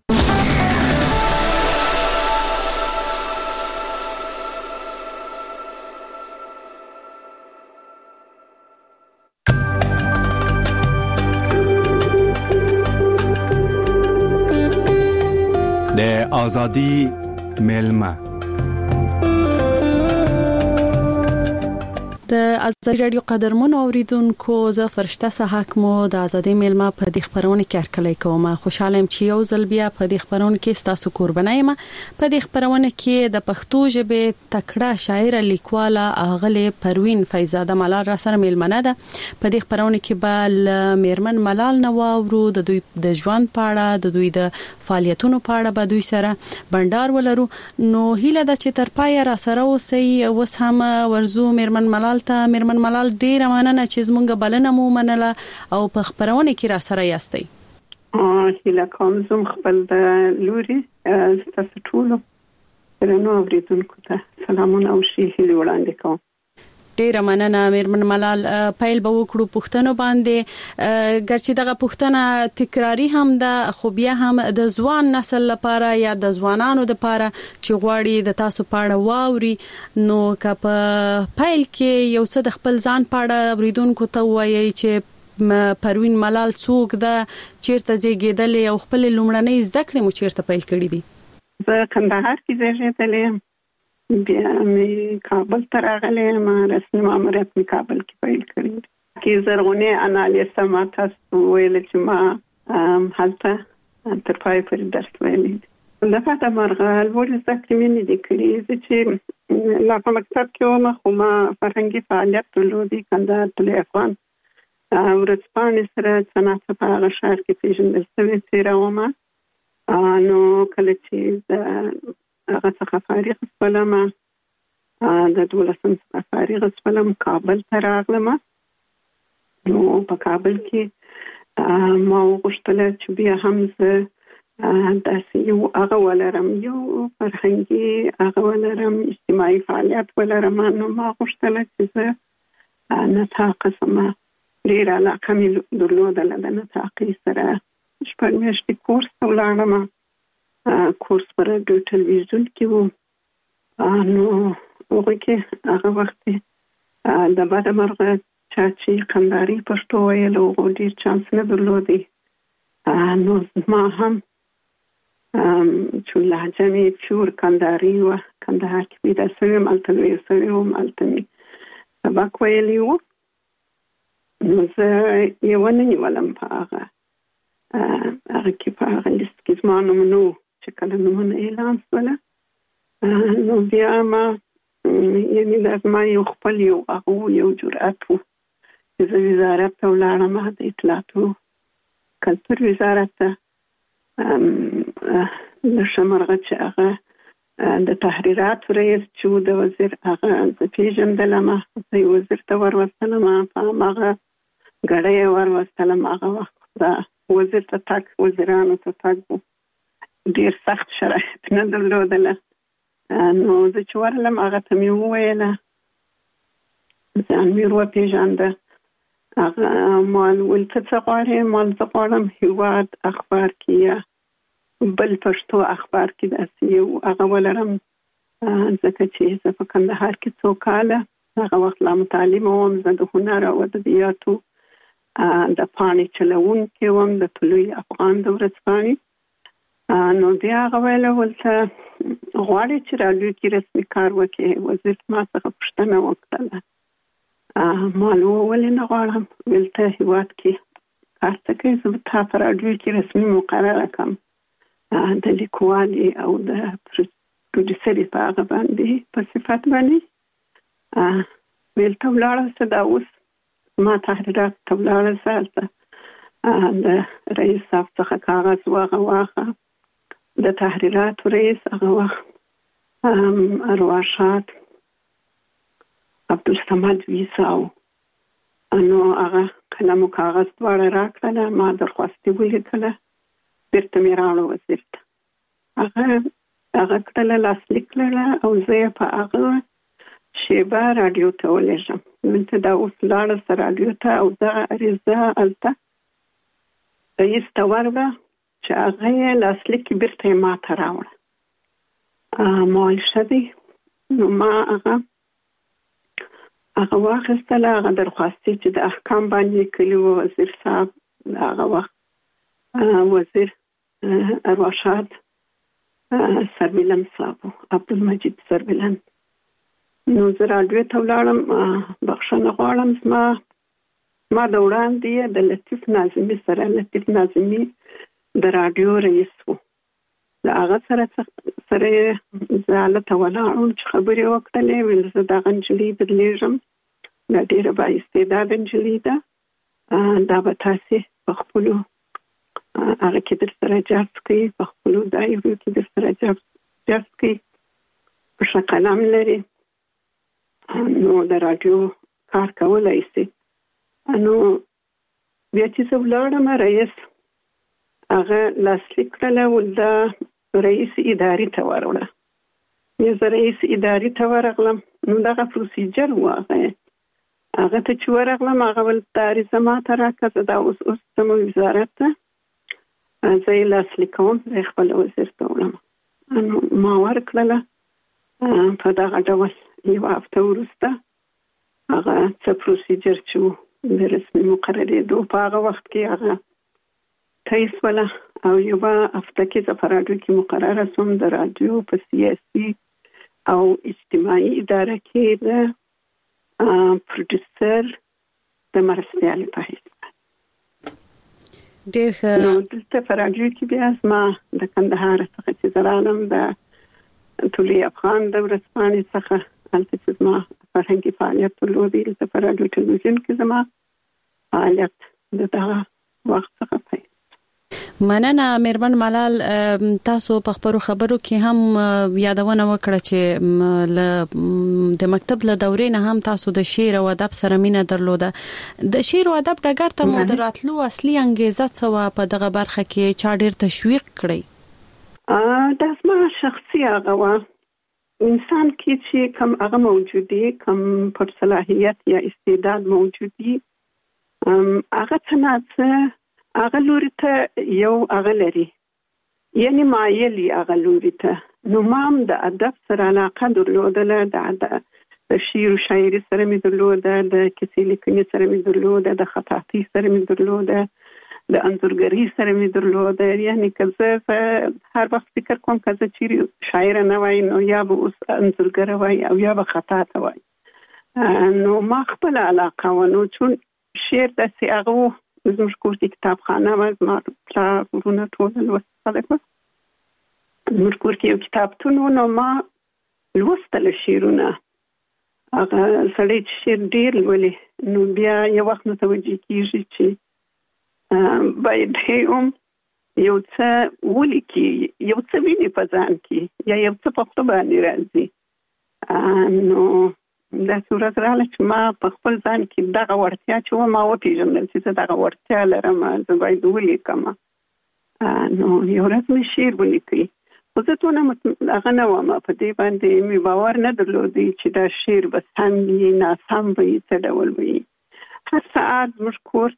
د آزادی ملما د آزادي رادیو قدرمن اوریدونکو زه فرشته صحاک مو د آزادي ملما په دې خبرونه کې هرکلی کوم. خوشاله يم چې یو ځل بیا په دې خبرونه کې تاسو قربانای ما. په دې خبرونه کې د پښتو ژبې تکړه شاعر لیکواله اغله پروین فیضزاده ملال را سره ملمنه ده. په دې خبرونه کې به میرمن ملال نواورو د دوی د ژوند پاړه د دوی د فعالیتونو پاړه به دوی سره بندر ولرو. نو هیله ده چې تر پای را سره اوسئ. اوس هم ورزو میرمن ملال ته. میرمن ملال ډیره مننه چې زمونږ بلنه مو منله او په خبرونه کې را سره یاستئ. هیله کوم زم خپل د لوري تاسو ټول نو اوریدونکو ته سلامونه او شي هیله وړاندې کوم. ډیره مننه میرمن ملال. پایل به وکړو پښتنو باندې ګرچې دغه پښتنه تکراری هم ده خو بیا هم د ځوان نسل لپاره یا د ځوانانو لپاره چې غواړي د تاسو پاړه واوري نو که په پایل کې یو څه د خپل ځان پاړه اوریدونکو ته وایي چې پروین ملال څوک ده، چیرته زیږیدلې او خپل لومړنۍ زده کړې مو چیرته پیل کړې دي؟ زه کندهار کې زیږیدلې، بیا مې کابل ته راغلم، رسمي ماموریت مې کابل کې پیل کړی. کې زرغونه انالیسه ما تاسو ویل چې ما هلته تر پای پورې درس ویلی. لکه مرغه ولې زکه مې نه دي کړی چې لا په مکتب کې ومه خو ما فرهنګي فعالیت درلودي. کندهار تل افغان ورځپاڼې سره صنعت په هغه ښار کې پیژندل شوې تیرومه. نو کله چې هغه څخه فارغ شولم د 12 څخه فارغ شولم کابل ته راغلم. نو په کابل کې ما وغوښتل چې بیا هم زه داسې یو هغه ولرم، یو فرهنګي هغه ولرم، اجتماعي فعالیت ولرم. نو ما وغوښتل چې زه نطاق سم ډېره علاقه مې درلودله د نطاقي سره. شپږ میاشتې کورس ته ولاړم. کورس پر رادیو ټلویزیون کې وو. نو هغه کې هغه وخت د بعد مرغه چې کندهاري پښتو ویل او ډیر چانس نه درلودي. نو ما هم چې لهجه مې پیور کندهاري و، کندهار کې پیدا شوم، هلته لوی شوم، هلته مې سبق ویلی و. نو زه یې ونه نیولم په هغه کې په هغه لیست کې زما نوم نه و چې کله نومونه اعلان شوله. نو بیا ما یعنې زما یو خپل یو جرأت و چې زه وزارت ته ولاړم، د اطلاعاتو کلتور وزارت ته. له شمرغه چې هغه د تحریراتو رئیس چې د وزیر هغه زه پیژندلم، زه وزیر ته وروستلم، په هغه ګړی وروستلم. هغه وخت د وزیر ته تګ، وزیرانو ته تګ ډیر سخت شرایط نه درلودله. نو زه چې ورغلم هغه ته مې وویله، ځان مې وپېژانده. هغه مال ویل ته څه غواړې؟ مال زه غواړم هېواد اخبار کې یا بل پښتو اخبار کې داسې یو هغه ولرم، ځکه چې زه په کندهار کې څو کاله هغه وخت لا متعلمه وم. زه د هنر او ادبیاتو د پاڼې چلوونکې وم، د طلوع افغان د ورځپاڼې. نو بیا هغه ویله ولته غواړې چې راډیو کې رسمي کار وکړې؟ وزیر ما څخه پوښتنه وکړله. ما ولې نه غواړم؟ ویل ته هېواد کې کار څه کوې؟ زه به تا په راډیو کې رسمي مقرره کړم د لیکوالې او د پروډیوسرې په هغه باندې په صفت باندې. ویل ته ولاړه شه، دا اوس ما تحریرات ته ولاړه شه، هلته د رئیس صاحب څخه کاغذ واخه. د تحریراتو رئیس هغه وخت ارواښاد عبدالصمد ویساو. نو هغه قلم او کاغذ دواړه راکړله، ما درخواستي ولیکله، بیرته مې راوړه وزیر ته. هغه کړله، لاسلیک کړله او زه یې په هغه شیبه راډیو ته ولېږم. دلته دا اوس لاړه سه راډیو ته او دغه عریضه هلته رئیس ته ورغله چې هغه یې لاسلیک بیرته یې ما ته راوړه. ما ویل ښه دی. نو ما هغه واخیستله، هغه درخواستي چې د احکام باندې کلي و وزیر صاحب، هغه وخت وزیر ارواښاد سربیلن صاحب، عبدالمجید سربیلن. نو زه راډیو ته ولاړم، بخښنه غواړم، ما د وړاندې د لطیف ناظمي سره، لطیف ناظمي د راډیو رئیس و، د هغه سره زه هلته ولاړم چې خبرې وکړلې. ویل زه دغه نجلۍ درلېږم، دا ډېره بااستعداده نجلۍ ده، دا به تاسې په خپلو هغه کې در سره جذب کوي، په خپلو دایرو کې در سره جذب کوي، په ښه قلم لري، نو د راډیو کار کولی شي. نو بیا چې زه ولاړم، رئیس هغه لاسلیک کړله، ولدا رئیس ادارې ته ورغله. بیا زه رئیس ادارې ته ورغلم، نو دغه پروسیجر و. هغه ته چې ورغلم، هغه ول دا عریضه ما ته راکړه، زه دا اوس ځم وزارت ته، زه یې لاسلیک کوم، زه یې خپل وزیر ته وړم. ما ورکړله. په دغه ډول یوه هفته وروسته هغه څه پروسیجر چې و د رسمي مقررېدو په هغه وخت کې هغه طی شوله، او یوه هفته کې زه په راډیو کې مقرره شوم، د راډیو په سیاسي او اجتماعي اداره کې د پروډیوسر د مرستیالې په حیث. ډېر ښه. نو دلته په راډیو کې بیا زما د کندهار څخه چې زه راغلم، د طلوع افغان د ورځپاڼې څخه، هلته چې زما فرهنګي فعالیت درلودی، دلته په راډیو ټلویزیون کې زما فعالیت د دغه وخت څخه پیل. مننه میرمن ملال. تاسو په خبرو کې هم یادونه وکړه چې د مکتب له دورې نه هم تاسو د شعر او ادب سره مینه درلوده. د شعر او ادب ډګر ته مو دراتلو اصلي انګیزه څه وه؟ په دغه برخه کې چا ډېر تشویق کړی؟ دا زما شخصي هغه وه، انسان کې چې کم هغه موجودي، کم پر صلاحیت یا استعداد موجودي، هغه څه هغه لوري ته یو هغه لري، یعنی مایل هغه لوري ته. نو ما هم د ادب سره علاقه درلودله، د شعر او شاعري سره مې درلوده، د کیسې لیکنې سره مې درلوده، د خطاطۍ سره مې درلوده، د انځورګرۍ سره مې درلوده. یعنی که زه هر وخت فکر کوم که زه چیرې شاعره نه وای نو یا به اوس انځورګره وای او یا به خطاطه وای. نو ما خپل علاقه و. نو چون شعر داسې هغه زموږ کور کې کتابخانه وه، زما پلار ورونه ټول لوست خلک وه، زموږ کور کې یو کتابتون و. نو ما لوستل شعرونه، هغه سړی چې شعر ډېر لولي نو بیا یو وخت متوجه کېږي چې باید هم یو څه ولیکي، یو څه ویني په ځان کې یا یو څه په خوله باندې راځي. نو داسې ورځ راغله چې ما په خپل ځان کې دغه وړتیا چې وه ما وپېژندل چې زه دغه وړتیا لرم، زه باید ولیکم. نو یو ورځ مې شعر ولیکئ، خو زه ټونه هغه نه وم، په دې باندې مې باور نه درلودی چې دا شعر به سم وي ناسم به وي څه ډول وي. هر ساعت زموږ کور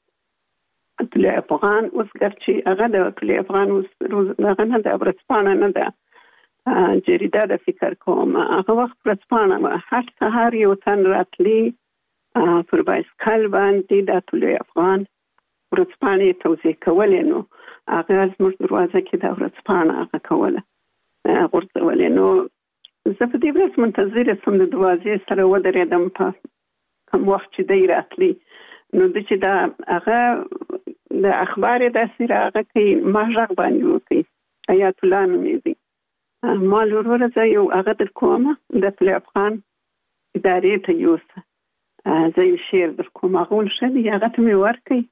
ته طلوع افغان، اوس ګرچې هغه د طلوع افغان اوس هغه نه ده، ورځپاڼه نه ده، جریده ده فکر کوم، هغه وخت ورځپاڼه وه. هر سهار یو تن راتلی پر بایسکل باندې د طلوع افغان ورځپاڼې توزیع کولې. نو هغه زموږ دروازه کې د ورځپاڼه هغه کوله غورځولې. نو زه په دې ورځ منتظره سوم د دروازې سره ودرېدم په کوم وخت چې دی راتلی. نو د چې دا هغه د اخبار داسې راغی کوي، ما غږ باندې وکړي، حیات الله نومېږي. ما وروره زه یو هغه در کوم د طلوع افغان ادارې ته یوسه، زه یو شعر در کوم، هغه ول ښه دی، هغه ته مې ورکړئ.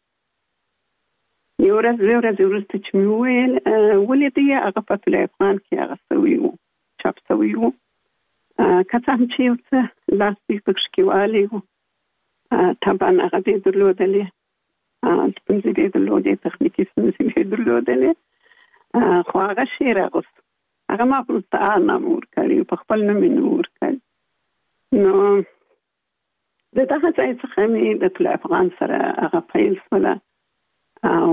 یو ورځ دوه ورځې وروسته چې مې وویل ولې دی هغه په طلوع افغان کې هغه سوی و، چاپ سوی و، که څه هم چې یو څه لاس دوی پکښې کې والی و، طبعا هغه دې درلودلې، ستونزې دې درلودې، تخنیکي ستونزې دې درلودلې، خو هغه شعر اغوست، هغه ما په مستعار نام ورکړی، په خپل نوم یې نه ورکړی. نو د دغه ځای څخه مې د طلوع افغان سره هغه پیل شوله او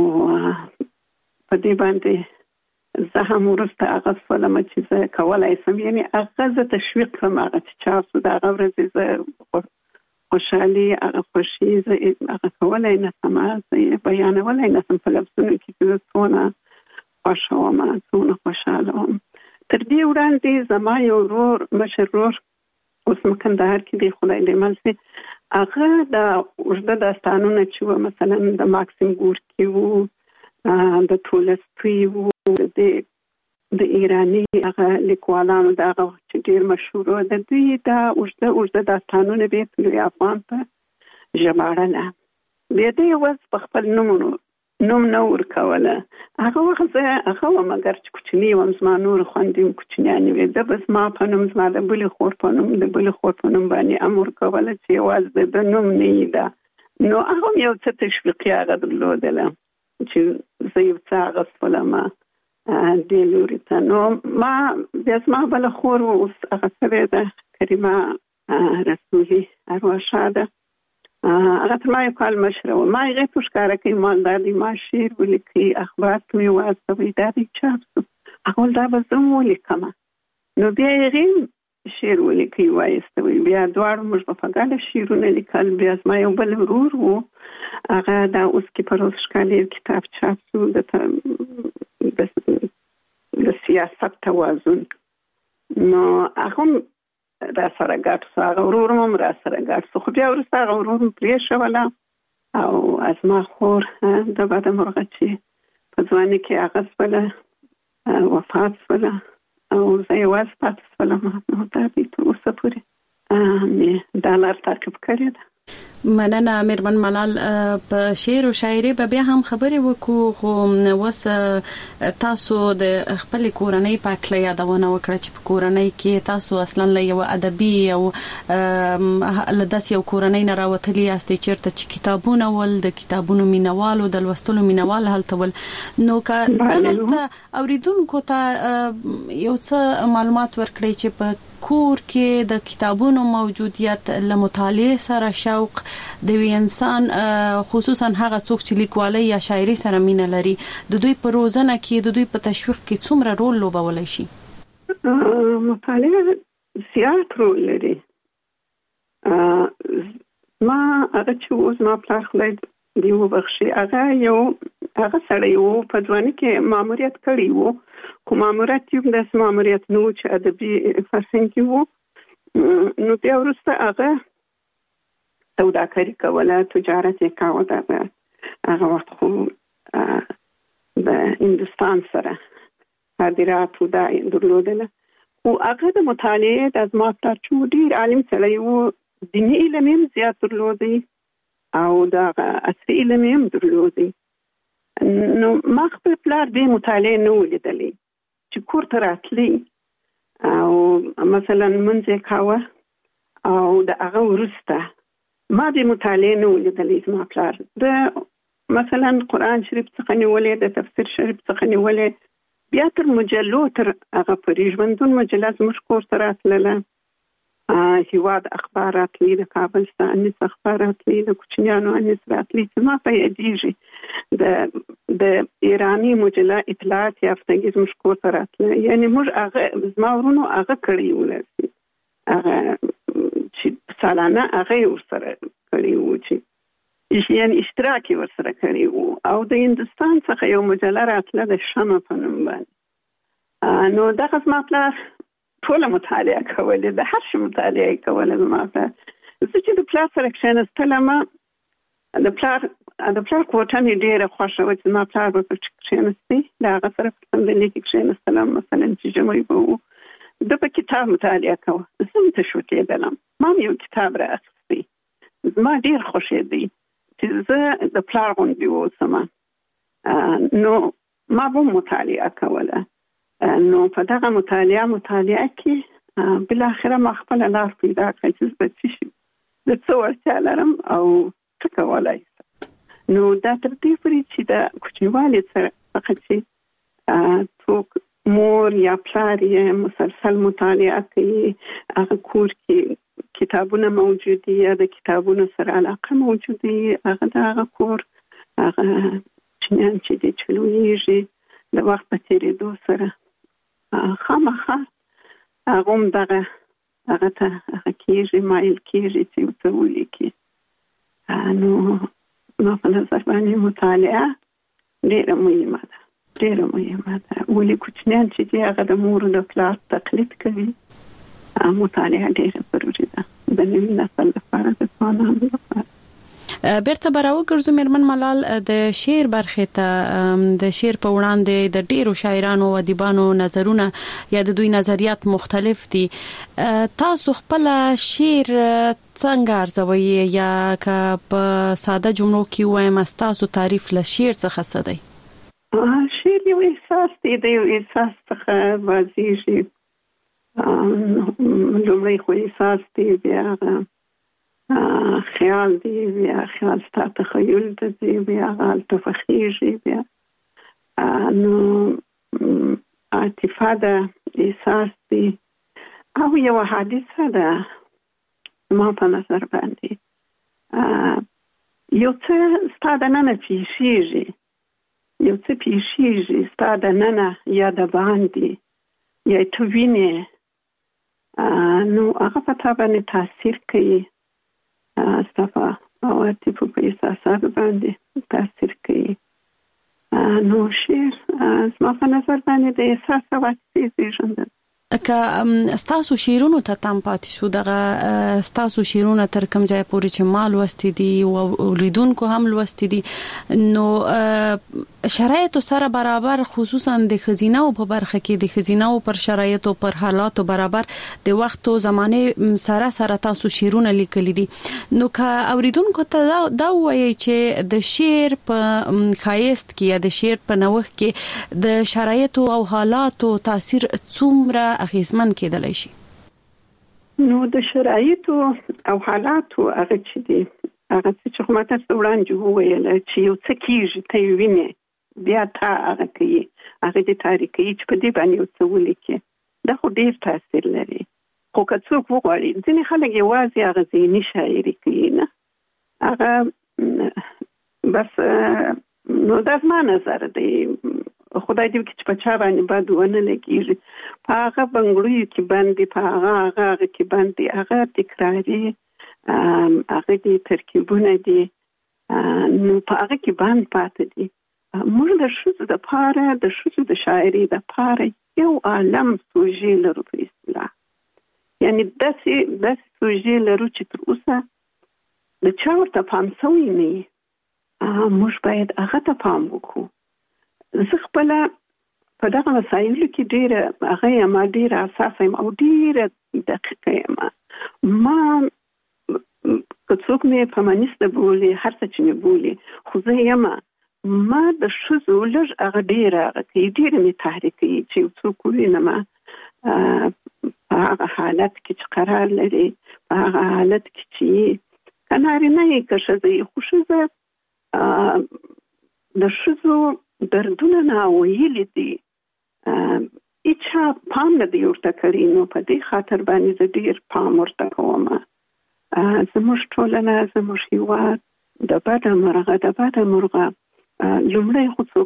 په دې باندې زه هم وروسته هغه شولم چې زه کولی شم، یعنې هغه زه تشویق کړم، هغه چې چاپ شو د هغه ورځې زه خوشحالي، هغه خوښي زه هغه کولی نه شم، زه یې بیانولی نه شم په لفظونو کې چې زه څونه خوښه وم، څونه خوشحاله وم. تر دې وړاندې زما یو ورور، مشر ورور، اوس کندهار کې دی، خدای دې مل شي، هغه د اوږده داستانونه چې وه، مثلا د ماکسیم ګورکي وو، د تولستوی وو، د ایراني هغه لیکوالانو د هغه وخت چې ډېر مشهور وو، د دوی دا اوږده داستانونه به یې طلوع افغان په ژباړله. بیا دې یو ورځ په خپل نوم نه ورکوله. هغه وخت زه هغه وم، اګر چې کوچنۍ وم، زما نور خویندې هم کوچنیانې وې، ده به زما په نوم، زما د بلې خور په نوم، د بلې خور په نوم باندې هم ورکوله چې یوازې د نوم نه یې ده. نو هغه هم یو څه تشویقي هغه درلودله چې زه یو څه اغوستلم دې لوري ته. نو ما بیا زما بله خور اوس هغه شوې ده، کریمه رسولي ارواښاده، هغه تر ما یو کال مشره وه. ما هغې ته ښکاره کوي ما دا دی، ما شعر ولیکئ، اخبار ته مې واستوئ، دا دی چاپ شو. هغه ویل دا به زه هم ولیکم. نو بیا هغې شعر ولیکئ وایستوئ، بیا دواړو موږ به په ګډه شعرونه لیکل. بیا زما یو بل ورور و، هغه دا اوس کې په روز ښکالي کتاب چاپ شو د سیاست توازن. نو هغه هم را سره ګډ شو، هغه ورور هم را سره ګډ شو، خو بیا وروسته هغه ورور هم پرېښوله او زما خور د بده مرغه چې په ځوانۍ کې هغه شوله، وفات شوله او زه یوازې پاتې شولم. نو دا دی تر اوسه پورې مې دا لار تعقیب کړې ده. مننه میرمن ملال. په شعر او شاعري به بیا هم خبرې وکړو، خو اوس تاسو د خپل کورنۍ په اړه یادونه وکړه چې په کورنۍ کې تاسو اصلا له یو ادبي او له داسې یو کورنۍ نه راوتلي یاستئ چېرته چې کتابونه ول، د کتابونو مینوالو، د لوستلو مینوال هلته ول. نو که دلته اوریدونکو ته یو څه معلومات ورکړئ چې په کور کې د کتابونو موجودیت له مطالعه سره شوق د انسان خصوصا هغه څوک چې لیکوالۍ یا شاعري سره مینه لري د دوی په روزنه کې د دوی په تشویق کې څومره رول لوبولای شي؟ مطالعه زیات رول لري. ما هغه چې اوس ما پلار خدای دی وبخښي هغه سړی وو په ځواني کې ماموریت کړی وو کوم ماموریت یو د ماموریت نو چې ادبي فرهنګي وو نو بیا وروسته هغه سوداګري کوله تجارت یې کاوه هغه وخت خو د هندوستان سره صادرات دا درلودله او هغه د مطالعه د ازما پلار چې ډیر عالم سړی وو دیني علم هم زیات درلودي او دا عصري علم هم درلودي نو ما خپل پلار دې مطالعه نه ولیدلې چې کور ته راتلی او مثلا منځ کاوه او د هغه ورسته ما دې مطالعه نه ولیدلې زما پلار د مثلا قرآن شریف څخه نیولې د تفسیر شریف څخه نیولې بیا تر مجلو تر هغه پرې ژوندون مجله زموږ کور ته راتلله هیواد اخبارات لی د کابل څخه انیس اخبارات لی د کوچنیانو انیس راتلی چې ما په یادېږي د ایرانی مجله اطلاعات یافتګي زموږ کور ته راتله یعنی موږ هغه زما ورونو هغه کړی ولرسي هغه چې سالانه هغه ورسره کړی وو چې یعنی اشتراک ورسره کړی وو او د هندوستان څخه یو مجله راتله د شمع په نوم باندې نو دغه زما پلار ټول مطالعه کوله د هر شي مطالعه کوله زما پلار زه چې د پلار سره کښېنستلم د پلار کوټه مې ډېره خوښه وه چې زما پلار به پکې کښېنستی د هغه سره په صندلي کې کښېنستلم مثلا چې ژمی به و ده په کتاب مطالعه کوه زه هم تشویقېدلم ما هم یو کتاب رااخیستی زما ډېر خوښېدی چې زه د پلار غوندې واوسم نو ما به مطالعه کوله نو په دغه مطالعه کې بالاخره ما خپل لار پیدا کړه چې زه څه شي د څه وړتیا لرم او څه کولی شم نو دا تر دې پورې چې د کوچنیوالي څخه چې څوک مور یا پلار یې مسلسل مطالعه کوي هغه کور کې کتابونه موجود دي یا د کتابونو سره علاقه موجود دي هغه د هغه کور هغه چنیان چې دي چې لویږي د وخت په تېرېدو سره خامخا هغه هم دغه ته هغه کېږي مایل کېږي چې ورته ولیکي نو په نظر باندې مطالعه ډېره مهمه ده ولې کوچنیان چې دي هغه د مور د پلار تقلید کوي مطالعه ډېره ضروري ده د نوي نسل لپاره د ځوانانو لپاره بیرته براو ګرځو مېرمن ملال د شعر برخه ته د شعر په وړاندې د ډیرو شاعرانو او ادیبانو نظرونه یا د دوی نظریات مختلف دي تاسو خپل شعر څنګه ارزوي یا که په ساده جملو کې وایم تاسو تعریف له شعر څخه څه دی؟ شعر یو احساس دی د یو احساس څخه واضح لومړی خو احساس دی بیا خیال دی بیا خیال ستا تخیل دی بیا غالته فخیږي بیا نو عاطفه ده احساس دی او یو حادثه ده ما په نظر باندې یو څه ستا دننه پیښیږي ستا دننه یا د باندې یا تو وینې نو هغه په تا باندې تاثیر کوي استفا او عاطفه په احساساتو باندې تاثیر کوي نو شعر زما په نظر باندې د احساس او عاطفې زېږنده که ستاسو شعرونو ته تم پاتې شو دغه ستاسو شعرونه تر کوم ځای پورې چې ما لوستي دي او لیدونکو هم لوستي دي نو شرایطو سره برابر خصوصا د خزینه او په برخه کې د خزینه او پر شرایطو پر حالاتو برابر د وخت او زمانه سره تاسو شعرونه لیکلي دي نو که اوریدونکو ته دا وایي چې د شعر په خایست کې یا د شعر په نوښت کې د شرایطو او حالاتو تاثیر څومره اغیزمن کېدلی شي؟ نو د شرایطو او حالاتو هغه چې دي هغه چې خو ما تاسو وړاندې وویل چې یو څه کېږي ته یې وینې بیا تا هغه کوي هغه دې تاریخي چې په دې باندې یو څه ولیکي دا خو ډېر تاثیر لري خو که څوک وغواړي ځینې خلک یوازې هغه ذهني شاعري کوي نه هغه بس نو دا زما نظر دی خدای دې چې په چا باندې بد ونه لګېږي په هغه بنګړیو کې باندې په هغه کې باندې هغه تکراري هغه دې ترکیبونه دي نو په هغه کې باندې پاتې دي موږ د ښځو دپاره د ښځو د شاعري دپاره یو عالم سوژې لرو په اصطلاح یعنی داسې سوژې لرو چې تر اوسه د چا ورته پام سوی نه وي موږ باید هغه ته پام وکړو زه خپله په دغه مسایلو کې ډېره هغه یم ډېره حساسه یم او ډېره دقیقه یم ما که څوک مې فمینیسته بولي هر څه چې مې بولي خو زه یم ما د ښځو لږ هغه ډېره هغه کوي ډېره مې تحریک کوي چې یو څوک ووینم په هغه حالت کې چې قرار لري په هغه حالت کې چې که نارینه یې که ښځه یې خو ښځه د ښځو دردونه ناویلي دي هیچا پام نه دی ورته کړی نو په دې خاطر باندې زه ډېر پام ورته کوم زموږ ټولنه زموږ هېواد د بده مرغه لومړی خو څو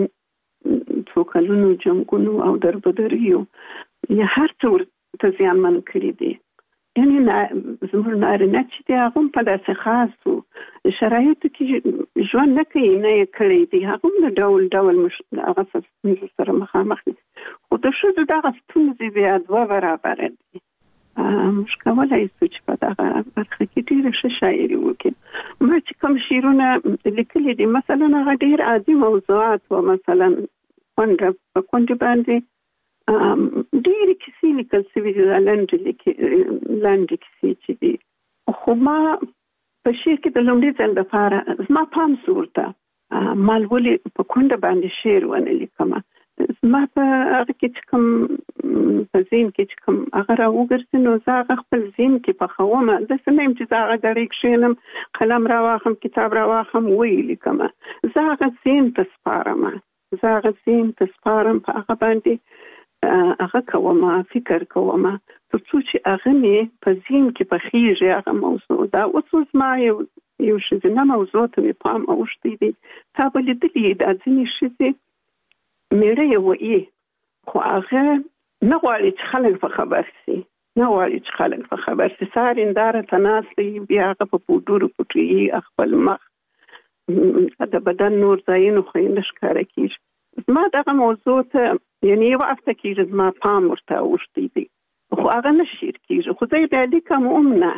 کلونو جنګونو او دربدریو یا هر څه ورته زیانمن کړي دي یعنې زموږ نارینه چې دی هغه هم په داسې خاصو شرایطو کې ژوند نه کوي نه یې کړی دی هغه هم د ډول هغه ستونزو سره مخامخ دي خو د ښځو دغه ستونزې بیا دوه برابره دي موږ کولی شو چې په دغه برخه کې ډېره ښه شاعري وکړو ما چې کوم شعرونه لیکلي دي مثلا هغه ډېر عادي موضوعات و مثلا په کونډې باندې ډېرې کیسې لیکل شوي دي لنډې کیسې چې دي خو ما په شعر کې د لومړي ځل دپاره زما پام شو ورته ما ولې په کونډه باندې شعر ونه لیکم زما په هغه کې چې کوم په ذهن کې چې کوم هغه راوګرځي نو زه هغه خپل ذهن کې پخوم داسې نه یم چې زه هغه ګړۍ کښېنم قلم راواخلم کتاب راواخلم ویې لیکم زه هغه ذهن ته سپارم په هغه باندې هغه کوم فکر کوم تر څو چې هغه مې په ذهن کې پخېږي هغه موضوع دا اوس زما یو ښځینه موضوع ته مې پام اوښتی دی تا به لیدلي دا ځینې ښځې میړه یې وایي خو هغه نه غواړي چې خلک په خبر شي سهار هنداره ته ناست وي بیا هغه په پوډرو پټوي خپل مخ د بدن نور ځایونو خو یې نه ښکاره کېږي زما دغه موضوع ته یعنې یوه هفته کېږي زما پام ورته اوښتی دی خو هغه نه شعر کېږي خو زه یې بیا لیکم هم نه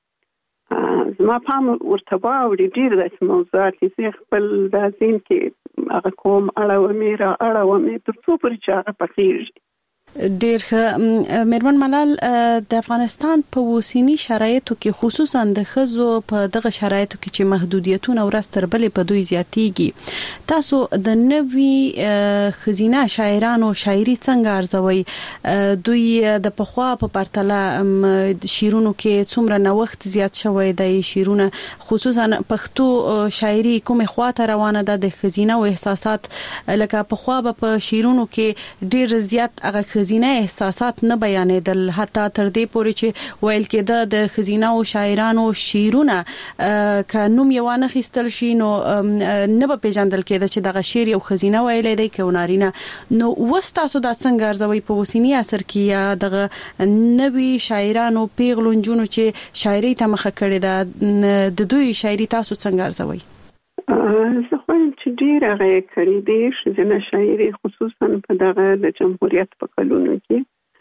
زما پام ورته واوړي ډېر داسې موضوعات دي زه خپل دا ذهن کې هغه کوم اړومې تر څو پورې چې هغه پخېږي ډېر ښه میرمن ملال د افغانستان په اوسني شرایطو کې خصوصا د ښځو په دغه شرایطو کې چې محدودیتونه ورځ تر بلې په دوی زیاتېږي تاسو د نوي ښځینه شاعرانو شاعري څنګه ارزوئ دوی د پخوا په پرتله شعرونو کې څومره نوښت زیات شوی دی شعرونه خصوصا پښتو شاعري کومه خواته روانه ده د ښځینه احساسات لکه پخوا په شعرونو کې ډېر زیات هغه ښځینه احساسات نه بیانېدل حتی تر دې پورې چې ویل کېده د ښځینه او شاعرانو شعرونه که نوم یې وانه خیستل شي نو نه به پیژندل کېده چې دغه شعر یو ښځینه ویلی دی که نارینه نو اوس تاسو دا څنګه ارزوئ په اوسني عصر کې یا دغه نوي شاعرانو پیغلو نجونو چې شاعري ته مخه کړې ده د دوی شاعري تاسو څنګه ارزوئ زه خوایم چې ډېر هغه یې کړي دي ښځینه شاعري خصوصا په دغه د جمهوریت په کلونو کې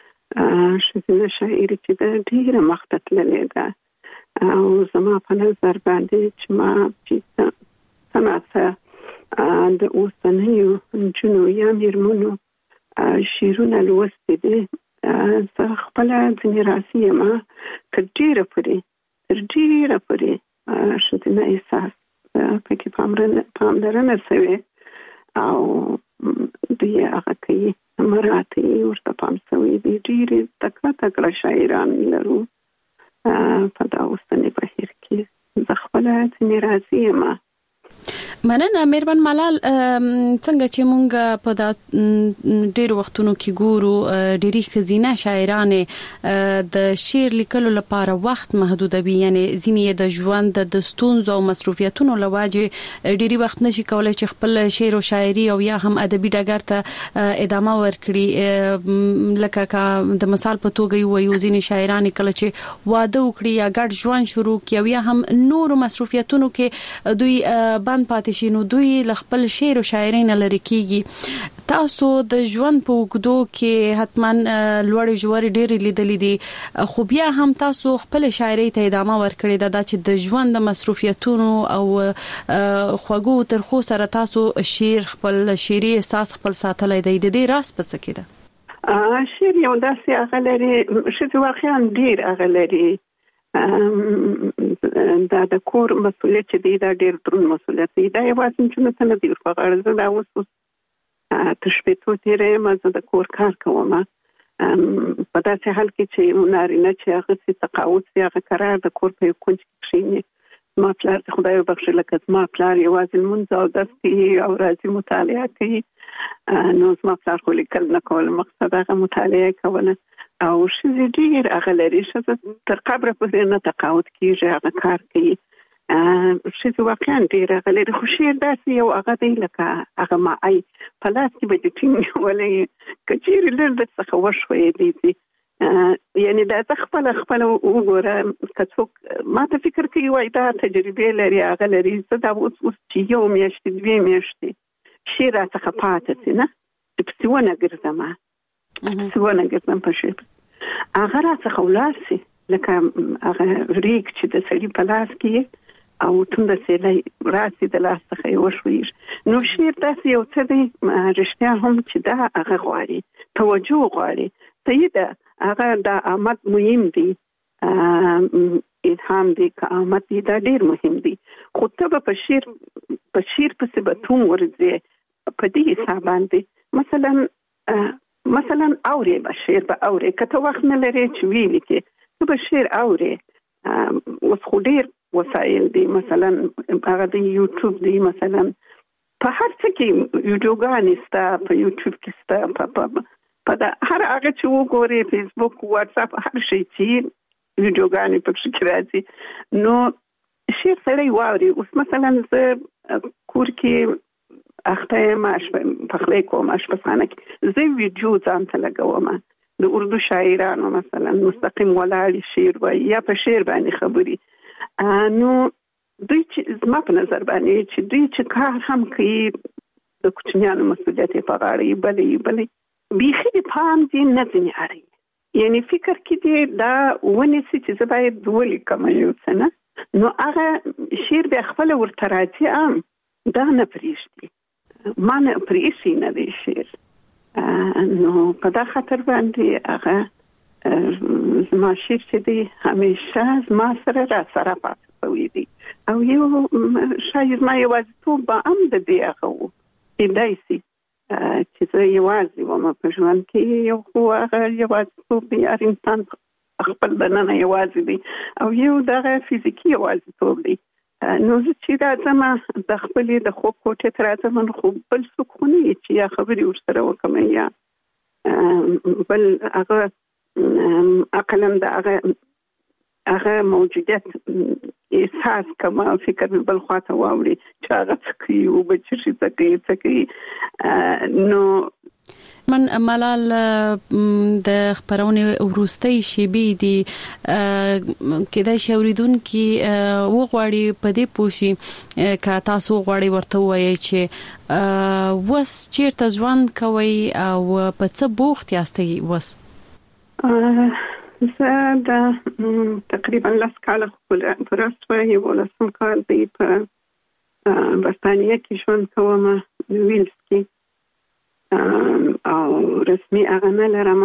ښځینه شاعري چې ده ډېره مخته تللې ده او زما په نظر باندې چې ما چې څه ناڅه د اوسنیو نجونو یا میرمنو شعرونه لوستي دي زه خپله ځینې راسي یم تر ډېره پورې ښځینه احساس پکې پاملرنه شوې او دوی هغه کوي مراعات یې ورته پام شوی دی ډېرې تکړه شاعران لرو په دا اوسني بهیر کې زه خپله ځینې راضي یم مننه مهربان ملال څنګه چې مونږ په ډېر وختونو کې ګورو ډېری خزینه شاعرانه د شعر لیکلو لپاره وخت محدودوي یعنی ځینې د ژوند د ستونزو او مصروفیتونو لواجه ډېری وخت نشي کولای چې خپل شعر او شاعري او یا هم ادبي ډګر ته ادامه ورکړي لکه د مثال په توګه یو ځینې شاعران کله چې واده وکړي یا ګډ ژوند شروع کړي یا هم نور مصروفیتونو کې دوی باندې پاتې شنو دوی خپل شعر او شاعري نه لري کیږي تاسو د ژوند په وګدو کې حتما لوړ جوړ ډېر لیدلې دي خو بیا هم تاسو خپل شاعري ته ادامه ورکړی دا چې د ژوند د مصروفیتونو او خوګو ترخو سره تاسو شعر خپل شعري احساس خپل ساتلای دی د دې راز په څه کې ده شعر یو داسې هغه لري چې واقعا ډېر هغه لري دا د کور مسؤلیت چې دی دا ډېر دروند مسؤلیت دی دا یوازې چې مثلا دی په غرض دا اوس تشبیهو تیرې مزه د کور کار کوم په داسې حال کې چې نارینه چې هغه سي تقاعد سي هغه قرار د کور په کونج کې شي ما پلار ته خدای وبخښي لکه ما پلار یوازې المنځ او داس کې او راځي مطالعه کوي نو ما پلار خو لیکل نه کول مقصد هغه مطالعه کوله او شې ډیر هغه لري چې تر قبر پورې نه تقاعد کیږي هغه کار کوي شې واقعا ډیر هغه لري خو شې داسې یو هغه دی لکه هغه ما ای پلاس کې به د ټینګ ولې کچېر لر د څه وشوي دي یعنی دا خپل وګوره کڅوک ما ته فکر کوي وای دا تجربه لري هغه لري څه دا اوس چې یو میاشت دوه میاشتې شي را څخه پاتې نه د پسونه ګرځم څونه ګرځم په شي هغه راڅخه ولاسي لکه هغه ریک چې د سړي په لاس کې او تند سیلې راسي د لاس څخه وشوي نو شعر داسې یو څه دی رښتیا هم چې دا هغه غواړي توجه غواړي سیده هغه د آمد مهم دی الهام دی که آمد دی دا ډیر مهم دی خو ته په شعر پسې به توم ورځي په دې حساب باندې مثلا اوري بشیر به اوري کته وخت نه لري چې ویلي کې ته بشیر اوري اوس خو ډیر وسایل دي مثلا هغه د یوټیوب دی مثلا په هر څه کې ویډیوګانې ستا په یوټیوب کې ستا په دا هر هغه چې وګوري فیسبوک واتس اپ هر شي چې ویډیوګانې په کې راځي نو شیر سره ووري اوس مثلا زه کور کې اخته ماش په خله کوم ماش په خانه کې زه ویډیو ځان ته لګوم د اردو شاعرانو مثلا مستقیم ولاړ شعر وای یا په شعر باندې خبري نو دوی چې زما په نظر باندې چې دوی چې کار هم کوي د کوچنیانو مسؤلیت په غاړه بلې بيخي پام دې نه ځنی اړي یعنی فکر کې دې دا ونی چې زه باید ولي کوم یو څه نه نو هغه شعر به خپل ورته راځي دا نه پریشتي ما نه پریشي نه دی شعر نو په دا خاطر باندې هغه زما شعر چې دی همیشه زما سره را سره پاتې دي او یو شاید ما یوازې به هم د دې هغه کېدای شي چې زه یوازې وم په ژوند کې یو خو هغه یوازې به هر انسان خپل دننه یوازې دی او یو دغه فزیکي یوازې دی نو چې راځم د خپلې د خوب کوټې ته راځم نو خو بل څوک خو نه چې یا خبرې ورسره وکړم یا بل هغه عقلاً د هغه موجودیت احساس کوم فکر مې بل خواته واوړي چې هغه څه کوي او به څه کوي نو من ملال د خبرونه وروستۍ شیبې دي کله چې اوریدونکو وغواړي په دې پوښي کا تاسو غواړي ورته وایي چې وس چیرته ژوند کوي او په څه بوخت یاستئ وس زه د تقریبا لاس کال خپل پرسته یو لسم کال دی په برتانیې کې ژوند کوم ویلز کې او رسمي هغه نه لرم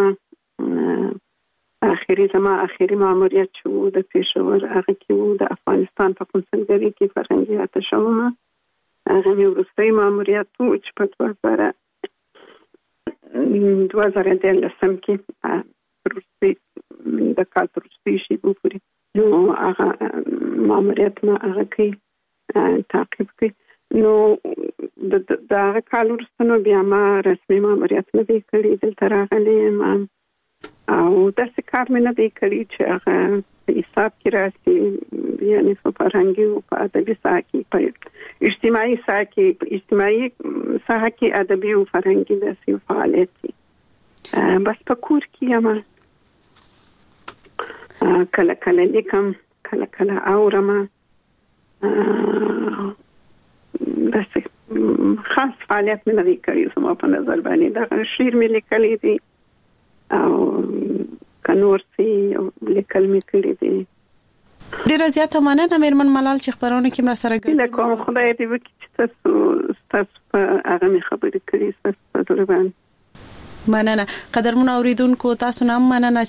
اخیری ماموریت شو د پېښور هغه کې د افغانستان په کنسولګری کې فرهنګي اتشوم هغه مې وروستي ماموریت چې په 2013 کې وروستي د کال وروستي شي نو هغه ماموریت ما هغه کې تعقیب کوي نو دا کال ورستنو بیا ما رسمي ماموریت نه دی کړی دلته راغلم او داسې کار مې نه دی کړی چې هغه په حساب کې راسي یعنی په فرهنګي او په ادبي ساحه کې په اجتماعي ساحه کې ادبي او فرهنګي داسې فعالیت دي بس په کور کې یم کله کله لیکم کله کله اورم داسې خاص فعالیت مې نه دی کړی زما په نظر باندې دا شعر مې لیکلی دی او کنور سي لیکل مې کړی دی ډیره زیاته مننه مېرمن ملال چې خبرونه کې مر سره ګټه کوم خدای دې وکړي چې تاسو هغه مې خبرې کړې تاسو په دروازه مننه قدرمن اوریدونکو تاسو نام مننه